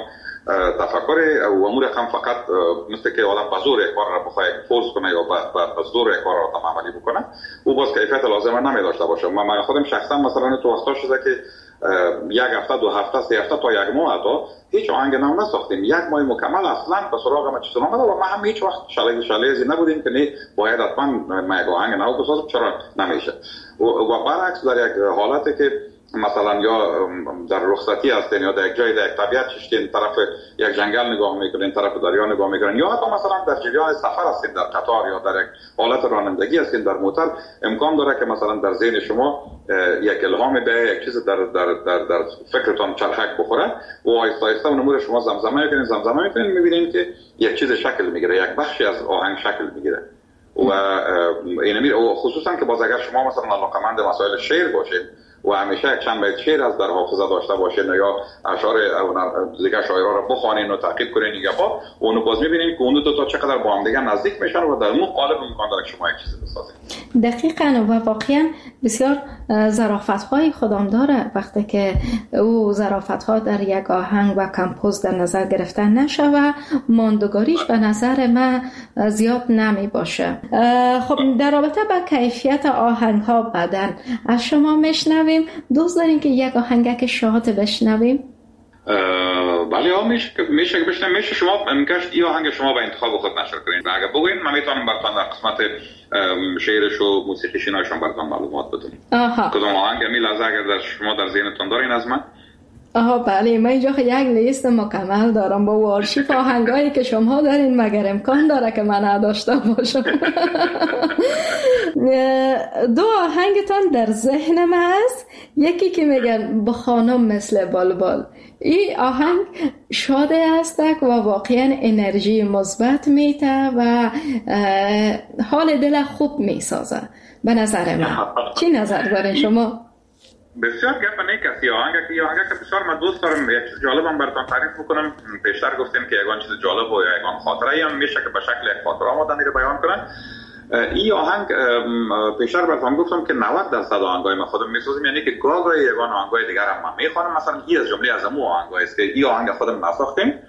تفکر و امور هم فقط مثل که آدم به زور یک کار را بخواه فورس کنه یا به زور یک کار را آدم عملی بکنه، او باز کیفیت لازم نمی داشته باشه. من خودم شخصا مثلا تو وقتا شده که یک هفته دو هفته سه هفته تا یک ماه تا هیچ آهنگ نو نساختیم، یک ماه مکمل اصلا به سراغ ما چیزا نمیاد و ما هم هیچ وقت شاله شاله‌ای نبودیم که نه باید حتما ما یک آهنگ نو بسازیم، چرا نمیشه. و برعکس در یک حالتی که مثلا یا در رخصتی هستین یا در یک جای در یک طبیعت ششتین طرف یک جنگل نگاه میکنین، طرف دریا نگاه میکنین، یا حتی مثلا در جریان سفر هستین در قطار یا در یک حالت رانندگی هستین در موتور، امکان داره که مثلا در ذهن شما یک الهام به یک چیز در در در, در فکرتون چرخک بخوره و آهسته آهسته اون امور شما زمزمه میکنین زمزمه میکنین میبینین که یک چیز شکل میگیره، یک بخشی از آهنگ شکل میگیره. و اینمی خصوصا که باز اگر شما مثلا علاقه‌مند مسائل شعر باشید و همیشه چند بیت شعر از در حافظه داشته باشین یا اشعار دیگه شاعرها رو بخوانین و تعقیب کنین یا با اونو باز میبینین که اون دو تا چقدر با هم دیگه نزدیک میشن و در اون قالب امکان داره شما یک چیزی بسازین. دقیقاً و واقعا بسیار ظرافت‌های خودم داره وقتی که او ظرافت‌ها در یک آهنگ و کمپوز در نظر گرفته نشه و ماندگاریش به نظر من زیاد نمی باشه. خب در رابطه با کیفیت آهنگ‌ها بعداً از شما میشنویم. دوست داریم که یک آهنگک شاد بشنویم؟ بله ها میشه میشه بشنویم. میشه شما امکانش این آهنگ شما به انتخاب خود نشر کنین. اگر بگوین من میتونم براتون در قسمت شعرش و موسیقیش ایناشون براتون معلومات بدم. کدوم آهنگ می لحظه اگر در شما در ذهنتون دارین از من؟ آها بله، من اینجا یک لیست مکمل دارم با آرشیو آهنگایی که شما دارین، مگر امکان داره که من نداشته باشم. دو آهنگتان در ذهن من است، یکی که میگن به خانم مثل بلبل. این آهنگ شاده است و واقعا انرژی مثبت میده و حال دل خوب میسازه به نظر من. چی نظر دارین شما؟ بسیار گپ نه کسی آهنگ که آهنگ که بسیار من دوست دارم. یک چیز جالبم براتون تعریف بکنم. پیشتر گفتیم که یگان چیز جالب و یگان خاطره هم میشه که به شکل یک خاطره آمدن رو بیان کنن. این آهنگ پیشتر براتون گفتم که نود درصد آهنگای ما خودم میسازیم، یعنی که گاهی یگان آهنگای دیگر هم من میخوانم. مثلا این از جمله از امو آهنگایی است که این آهنگ خودم نساختیم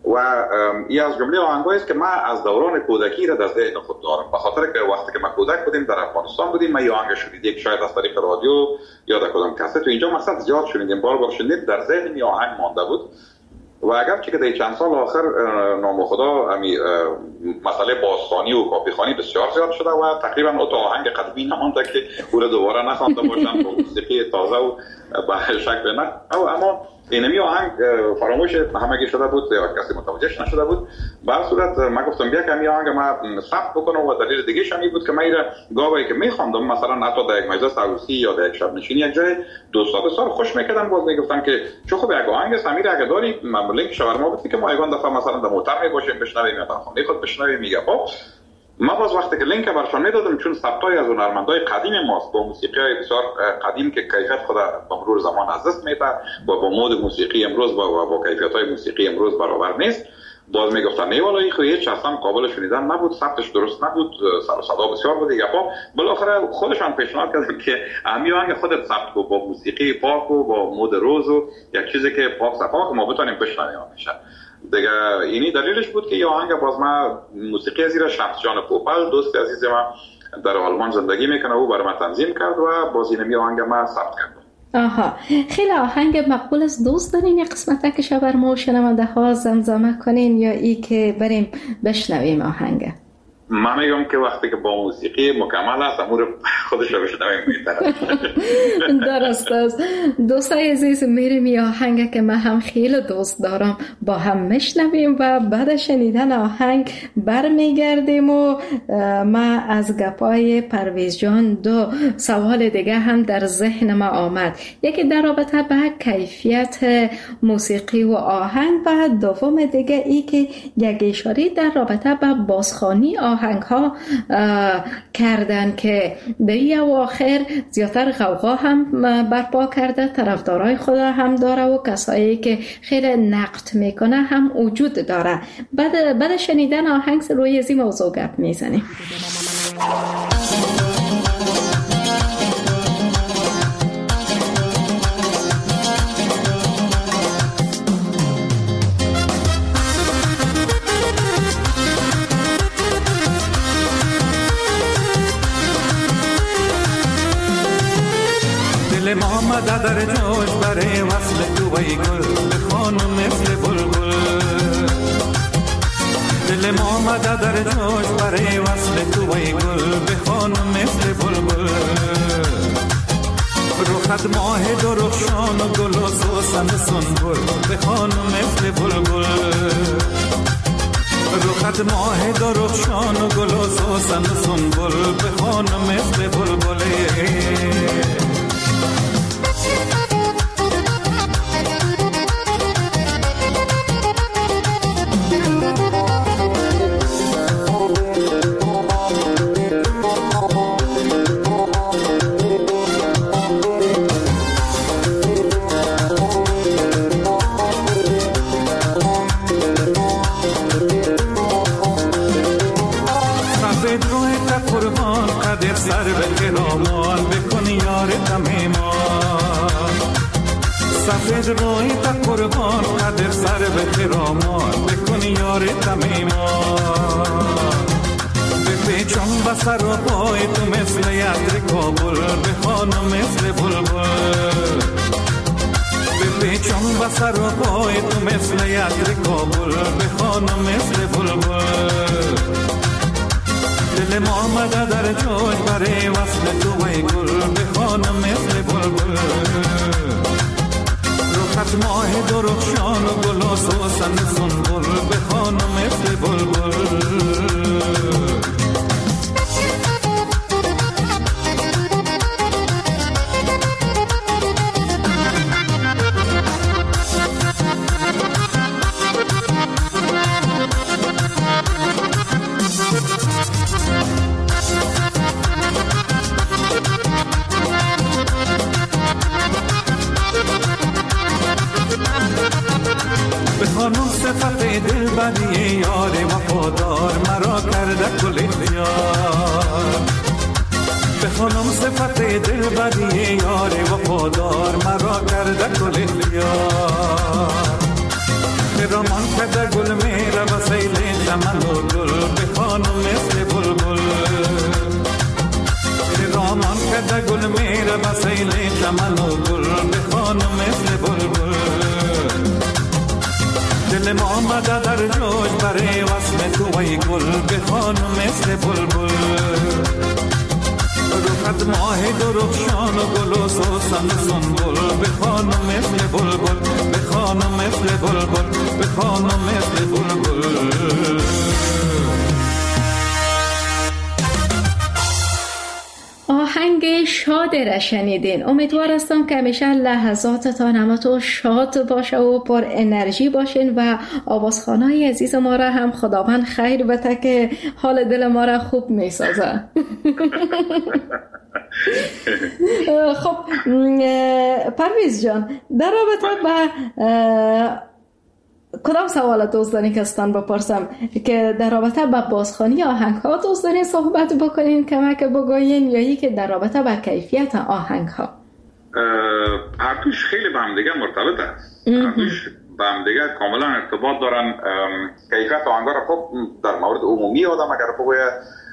و این از جمله آهنگایی است که من از دوران کودکی را در ذهن خود دارم، به خاطر که وقتی که ما کودک بودیم در افغانستان بودیم، ما این آهنگ شنیدیم، شاید از طریق رادیو یا در کدام کاست، تو اینجا مثلا زیاد شنیدیم، بار بار شنیدیم، در ذهن این آهنگ مانده بود. و اگر چه که در چند سال آخر نام خدا امی مسئله بازخوانی و کاپیخوانی بسیار زیاد شده و تقریبا اتو آهنگ قدیمی نمانده که او را دوباره نخوانده باشن با موسیقی تازه و به شکل نه. اما اینمی آهنگ فراموش همگی شده بود یا کسی متوجهش نشده بود. به هر صورت من گفتم بیا که این آهنگ ما ثبت بکنم و دلیل دیگه شمی بود که من ایره گاوی که میخواندم مثلا حتی در یک مجلس عروسی یا در یک شب نشینی یک جای دوستا بسیار خوش میکردن، باز میگفتم که چه خوب یک آهنگ سمیر اگه داری لینک شاورما بود که ما یگان دفعه مثلا در موتر میباشیم بشنویم یا در خانه خود بشنویم. میگه خب ما باز وقتی که لینک برشان میدادم، چون ثبتای از هنرمندای قدیم ماست با موسیقی بسیار قدیم که کیفیت خود با مرور زمان از دست میده و با مود موسیقی امروز با با کیفیت‌های موسیقی امروز برابر نیست، باز میگفتن نه والا این خو هیچ اصلا قابل شنیدن نبود، ثبتش درست نبود، سر و صدا بسیار بود دیگه. خب بالاخره خودشان پیشنهاد کردن که همین آهنگ خودت ثبت کو با موسیقی پاک و با مود روز و یک چیزی که پاک صفا که ما بتونیم بشنویم میشه دیگه. اینی دلیلش بود که این آهنگ باز ما موسیقی زیر شمس جان پوپل دوست عزیز ما در آلمان زندگی میکنه او برای من تنظیم کرد و باز اینمی آهنگ ما ثبت کرد. آها، خیلی آهنگ مقبول از دوست دارین یک قسمت که شبر ما و شنونده ها زمزمه کنین یا ای که بریم بشنویم آهنگ؟ من میگم که وقتی که با موسیقی مکمل است امور خودش رو بشنویم میتره. درست است. دوستای عزیز، میریم این آهنگ که من هم خیلی دوست دارم با هم میشنویم و بعد شنیدن آهنگ برمیگردیم و ما از گپای پرویز جان دو سوال دیگه هم در ذهن ما آمد، یکی در رابطه به کیفیت موسیقی و آهنگ و دوم دیگه ای که یک اشاره در رابطه به بازخوانی آهنگ ها کردن که در این اواخر زیادتر غوغا هم برپا کرده، طرفدارای خدا هم داره و کسایی که خیلی نقد میکنه هم وجود داره. بعد بعد شنیدن آهنگ روی از این موضوع گپ میزنیم. دل ما آمده در جوش برای وصل تو ای گل به خانم مثل بلبل. دل ما آمده در جوش برای وصل تو ای گل به خانم مثل بلبل. روخت ماه درخشان و گل و سوسن سنبل به خانم مثل بلبل. روخت ماه درخشان و گل و سوسن سنبل به خانم مثل بلبل. سفید روی تا قربان قدر سر به خرامان بکنی یار تمیمان. بپیچم بسر و پای تو مثل یدر کابل به خانم مثل بلبل. بپیچم بسر و پای تو مثل یدر کابل به خانم مثل بلبل. دل ما آمده در جوش برای وصل تو ای گل به خانم مثل بلبل. روخت ماه درخشان و گل و سوسن سنبل به خانم مثل بلبل. خانم صفت دل بدی یار وفادار مرا کرده کل اختیار. به خانم صفت دل بدی یار وفادار مرا کرده کل اختیار. به چرا من کده گل میره و سیل چمن و گل بخوانم مثل بلبل چرا من کده گل میره و سیل چمن و گل بخوانم مثل بلبل دل ما آمده در جوش برای وصل تو ای گل بخوانم مثل بلبل روحت ماه درخشان و گل و سوسن سنبل بخوانم مثل بلبل بخوانم مثل بلبل بخوانم مثل بلبل. آهنگ شاد را شنیدین. امیدوار هستم که همیشه لحظاتتان همتون شاد باشه و پر انرژی باشین و آوازخوانای عزیز ما را هم خداوند خیر بده که حال دل ما را خوب میسازه. خب پرویز جان، در رابطه با کدام سوال دوست دارین که استان بپرسم که در رابطه با بازخوانی آهنگ ها دوست دارین صحبت بکنین، کمک بگوین، یا یکی در رابطه با کیفیت آهنگ ها؟ هر دوش خیلی به هم دیگه مرتبط است. هر دوش به هم دیگه کاملا ارتباط دارن. کیفیت آهنگ ها را خب در مورد عمومی آدم اگر بگویه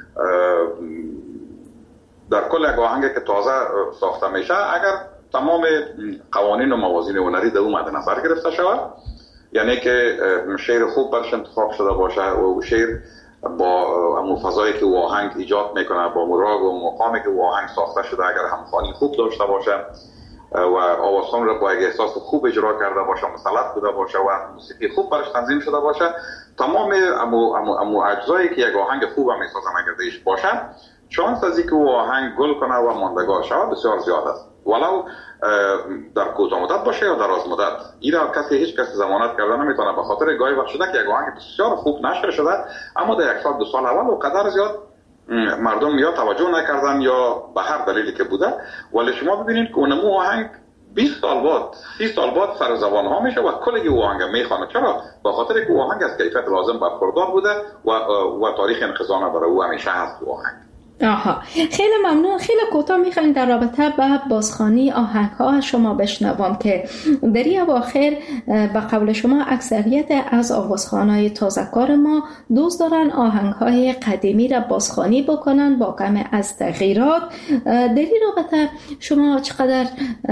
در کل یک آهنگ که تازه ساخته میشه اگر تمام قوانین و موازین هنری در اومده نظر گرفته شود، یعنی که شعر خوب برش انتخاب شده باشه و شعر با همون فضایی که او آهنگ ایجاد میکنه، با مراغ و مقامی که او آهنگ ساخته شده اگر همخوانی خوب داشته باشه و آوازخوان را با یک احساس خوب اجرا کرده باشه، مسلط بوده باشه و موسیقی خوب برش تنظیم شده باشه، تمام امو امو امو اجزایی که یک آهنگ خوب هم میسازه اگر دیش باشه، شانس از اینکه او آهنگ گل کنه و ماندگار شود بسیار زیاد است، ولو در کوتاه مدت باشه یا دراز مدت. این را کسی هیچ کسی ضمانت کرده نمیتونه، به خاطر گاهی وقت شده که یک آهنگ بسیار خوب نشر شده اما در یک سال دو سال اول و قدر زیاد مردم یا توجه نکردن یا به هر دلیلی که بوده، ولی شما ببینید که اونمو آهنگ بیست سال بعد سی سال بعد سر زبان ها میشه و کلی او آهنگ میخوانه. چرا؟ به خاطر که او آهنگ از کیفیت لازم برخوردار بوده و و تاریخ انقضا نداره، او همیشه هست او آهنگ. آها، خیلی ممنون. خیلی کوتاه میخوایم در رابطه با بازخوانی آهنگ ها شما بشنوم که در این اواخر به قول شما اکثریت از آوازخوانای تازه‌کار ما دوست دارن آهنگ های قدیمی را بازخوانی بکنن با کم از تغییرات. در این رابطه شما چقدر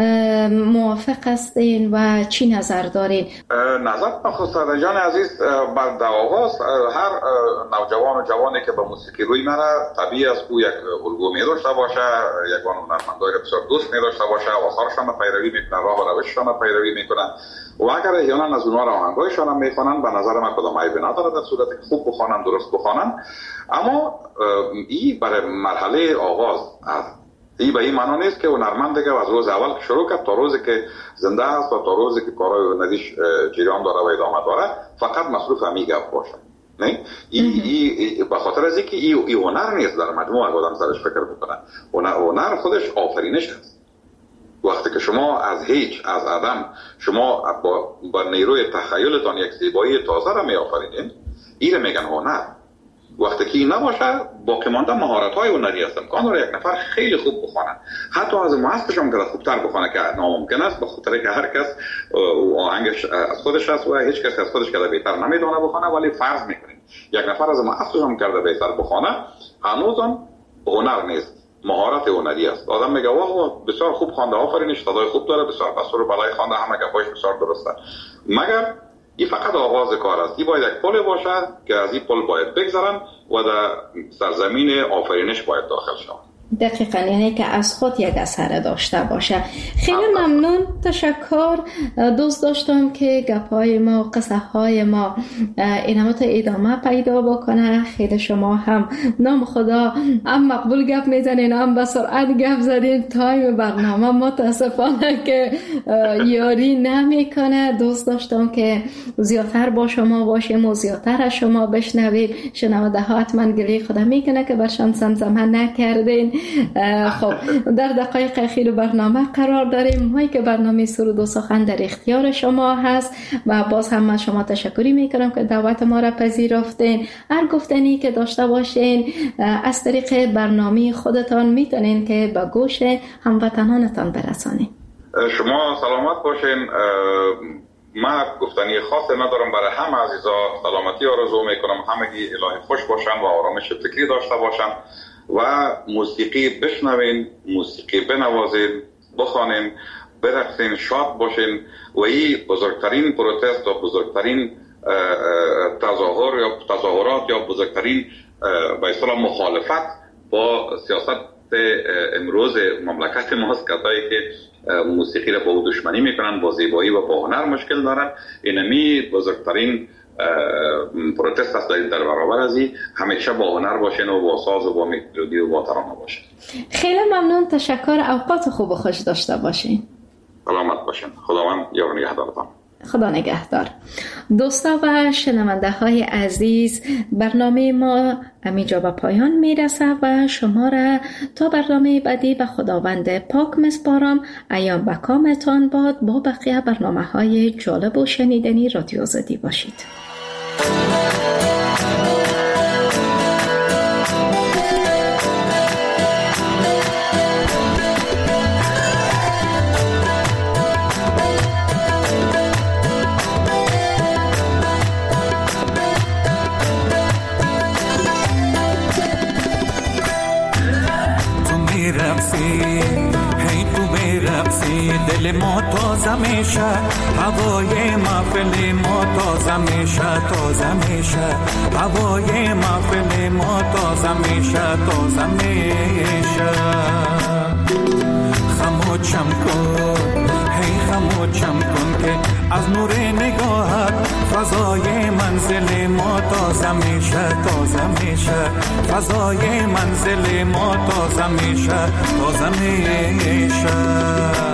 موافق هستین و چی نظر دارین؟ نظر خسرو جان عزیز، بعد آغاز هر نوجوان و جوانی که به موسیقی روی میره طبیعی است یک الگو می داشته باشه، یک هنرمندای بسیار دوست می داشته باشه، آثارشان پیروی میکنه، راه و روششان پیروی میکنن و اگر احیانا از اونها آهنگایشان هم میخوانن به نظر من کدام عیبی نداره در صورتی که خوب بخوانن، درست بخوانن. اما این برای مرحله آغاز است. این به این معنی نیست که هنرمند دیگه از روز اول که شروع کرد تا روزی که زنده است و تا روزی که کارهای هنریش جریان داره و ادامه داره فقط مصروف همین گپ باشه. نه ای ای به خاطر از اینکه ای ای هنر نیست در مجموع آدم سرش فکر بکنه. هنر خودش آفرینش است. وقتی که شما از هیچ از عدم شما با, با نیروی تخیلتان یک زیبایی تازه را می آفرینید، این را میگن هنر. وقتی که این نباشه باقی مانده مهارت‌های هنری است. امکان داره یک نفر خیلی خوب بخونه، حتی از مؤسسش هم که خوبتر بخونه که ناممکن است، به خاطر که هر کس آهنگش از خودش است و هیچ کس از خودش که بهتر نمیدونه بخونه، ولی فرض میکنیم یک نفر از مؤسسش هم کرده بهتر بخونه، هنوز هم هنر نیست، مهارت هنری است. آدم میگه واه بسیار خوب خوانده، آفرینش، صدای خوب داره، بسیار بسور بالای خوانده، همه گپاش بسیار درسته، مگر این فقط آغاز کار است. این باید یک پل باشه که از این پل باید بگذرن و در سرزمین آفرینش باید داخل شوند. دقیقاً، یعنی که از خود یک اثر داشته باشه. خیلی ممنون، تشکر. دوست داشتم که گپای ما و قصه های ما اینما تا ادامه پیدا بکنه. خیلی شما هم نام خدا هم مقبول گپ میزنین هم به سرعت گپ زدین. تایم برنامه متاسفانه که یاری نمیکنه. دوست داشتم که زیادتر با شما باشیم و زیادتر از شما بشنویم. شنونده ها حتما گلی خدا میکنه که برشان زمزمه نکردین. خب در دقایق اخیر برنامه قرار داریم. ما که برنامه سرود و سخن در اختیار شما هست و باز هم من شما تشکری میکنم که دعوت ما را پذیرفتین. هر گفتنی که داشته باشین از طریق برنامه خودتان میتونین که به گوش هموطنانتان برسانین. شما سلامت باشین. من گفتنی خاص ندارم. برای همه عزیزا سلامتی آرزو میکنم، همگی الهی خوش باشن و آرامش فکری داشته باشن و موسیقی بشنوین، موسیقی بنوازین، بخوانین، برقصین، شاد باشین و این بزرگترین پروتست و بزرگترین تظاهر یا تظاهرات یا بزرگترین به اصطلاح مخالفت با سیاست امروز مملکت ماست. کسایی که موسیقی را با او دشمنی میکنن، با زیبایی و با هنر مشکل دارن، اینمی بزرگترین پروتست است در برابر از این. همیشه با هنر باشین و با ساز و با ملودی و با ترانه باشین. خیلی ممنون، تشکر. اوقات خوب و خوش داشته باشین. سلامت باشین. خداوند یار و نگهدارتان. خدا نگهدار. دوستا و شنونده های عزیز، برنامه ما همینجا به پایان میرسه و شما را تا برنامه بعدی به خداوند پاک میسپارم. ایام به کامتان باد. با بقیه برنامه های جالب و شنیدنی رادیو آزادی باشید. دل ما تازه میشه، هوای محفل ما تازه میشه، تازه میشه هوای محفل ما تازه میشه، تازه میشه. خموشم کن، هی خموشم کن که از نور نگاهت فضای منزل ما تازه میشه، تازه میشه فضای منزل ما تازه میشه، تازه میشه.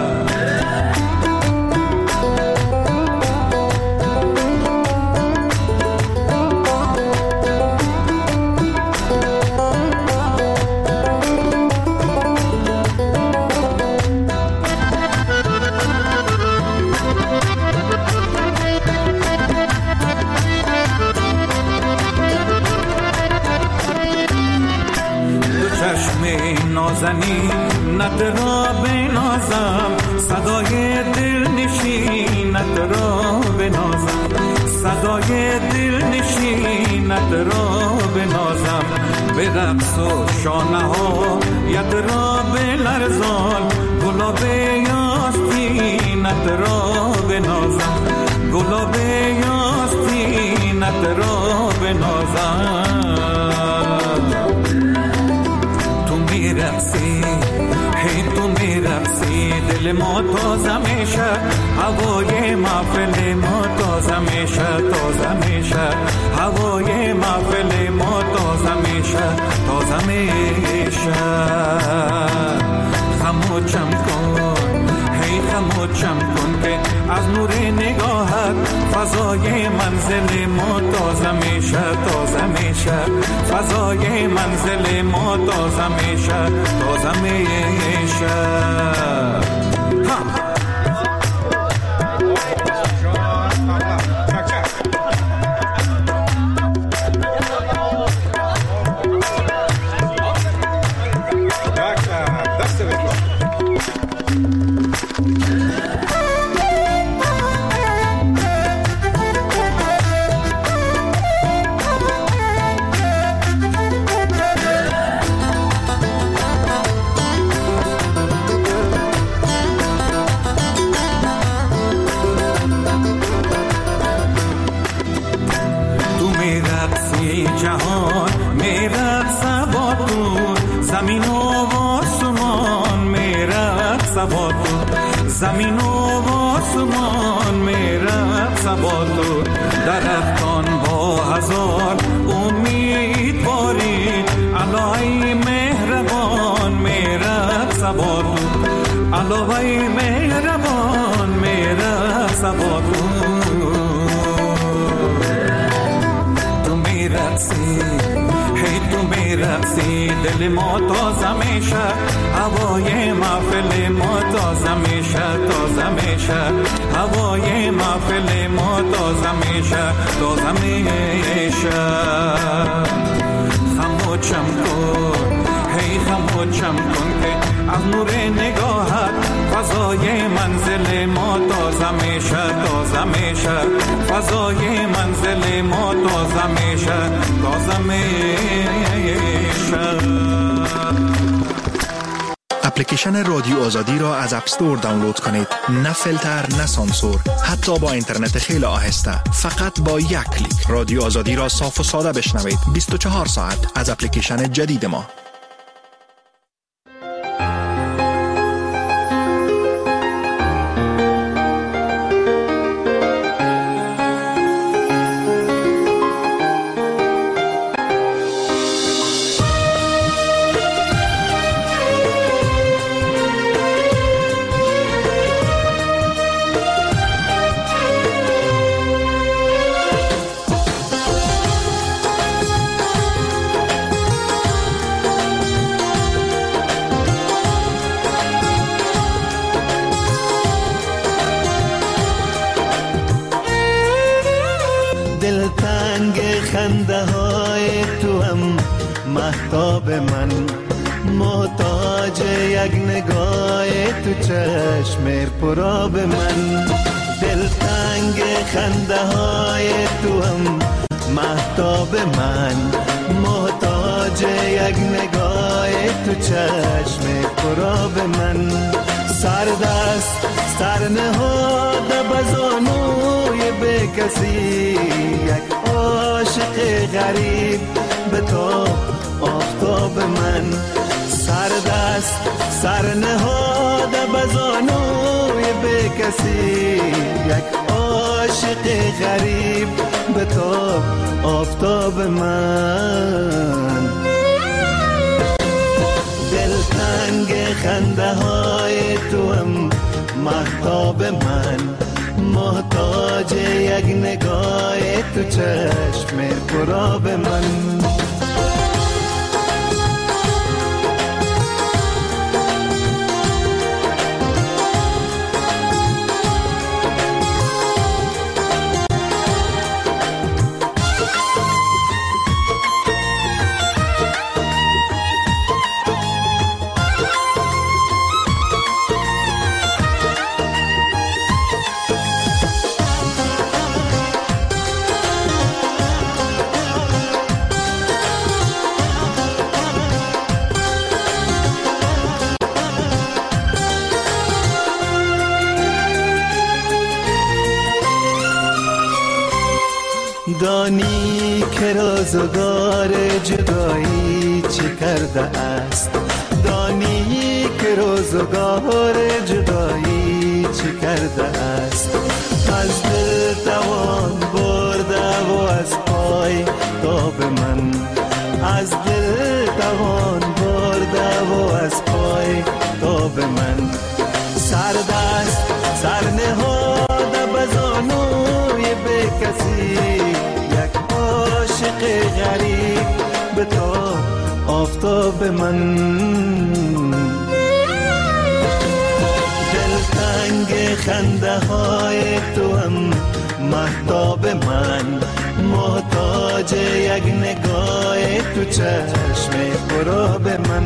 نازنی ندرا بنازم، صدای دل نشین ندرا بنازم، صدای دل نشین ندرا بنازم. به رقص و شانه ها یدرا بلرزان، گلاب یاستی ندرا بنازم، گلاب یاستی ندرا بنازم. میرقصی، هی تو میرقصی، دل ما تازه میشه، هوای محفل ما تازه میشه، تازه میشه هوای محفل ما تازه میشه، تازه میشه. خموشم کن، هی خموشم کن که از نور نگاهت فضای منزل ما تازه میشه، تازه میشه فضای منزل ما تازه میشه، تازه میشه. ها زمین و آسمان میرقص با تو، درختان با هزار امید بارید، الهی مهربان میرقص با تو، الهی مهربان میرقص با تو. تو میرقصی، هی تو میرقصی، دل ما تازه میشه، هوای محفل ما تازه میشه، تازه میشه هوای محفل ما تازه میشه، تازه میشه. خموشم کن، هی خموشم کن که از نور نگاهت فضای منزل ما تازه میشه، تازه تازه میشه، فضای منزل ما تازه میشه، تازه میشه. اپلیکیشن رادیو آزادی را از اپ استور دانلود کنید. نه فیلتر، نه سانسور، حتی با اینترنت خیلی آهسته. فقط با یک کلیک رادیو آزادی را صاف و ساده بشنوید. بیست و چهار ساعت از اپلیکیشن جدید ما. مهتاب من محتاج یک نگاه تو چشم پرآب من، دلتنگ خنده های تو هم مهتاب من، محتاج یک نگاه تو چشم پرآب من. سردست سر نهاده بزانوی به کسی، یک عاشق غریب به تو آفتاب من. سردست سر نهاده بزانوی به کسی، یک عاشق غریب به تو آفتاب من. دلتنگ خنده های تو هم مهتاب من، محتاج یک نگاه تو چشم پرآب من. دانی که روزگار جدایی چه کرده است، دانی که روزگار جدایی چه کرده است. از دل توان برده و از پای تاب من، از دل توان برده و از پای تاب من. سردست سر نهاده بزانوی به کسی، یک عاشق غریب به تو آفتاب من. دلتنگ خنده های تو هم مهتاب من، محتاج یک نگاه تو چشم پرآب من.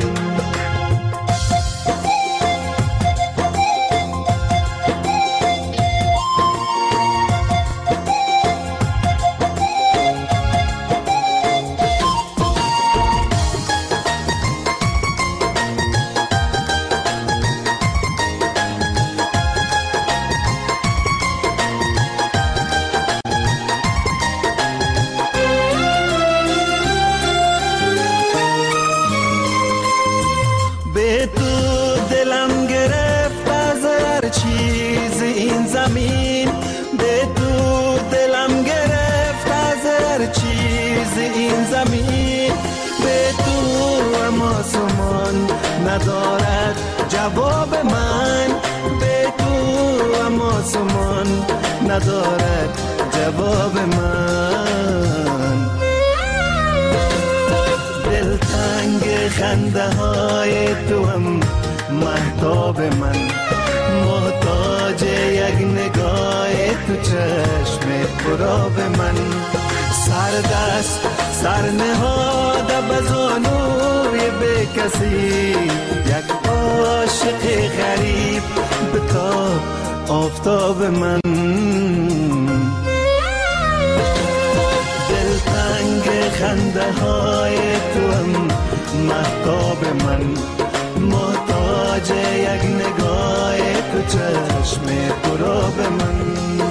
ندارد جواب من، به تو اما سمان ندارد جواب من. دلتنگ خنده های تو هم مهتاب من، محتاج یک نگاه تو چشم پرآب من. سردست سر نهاده بزانوی به کسی، یک عاشق غریب به تو آفتاب من. دلتنگ خنده های تو هم مهتاب من، محتاج یک نگاه تو چشم تو را به من.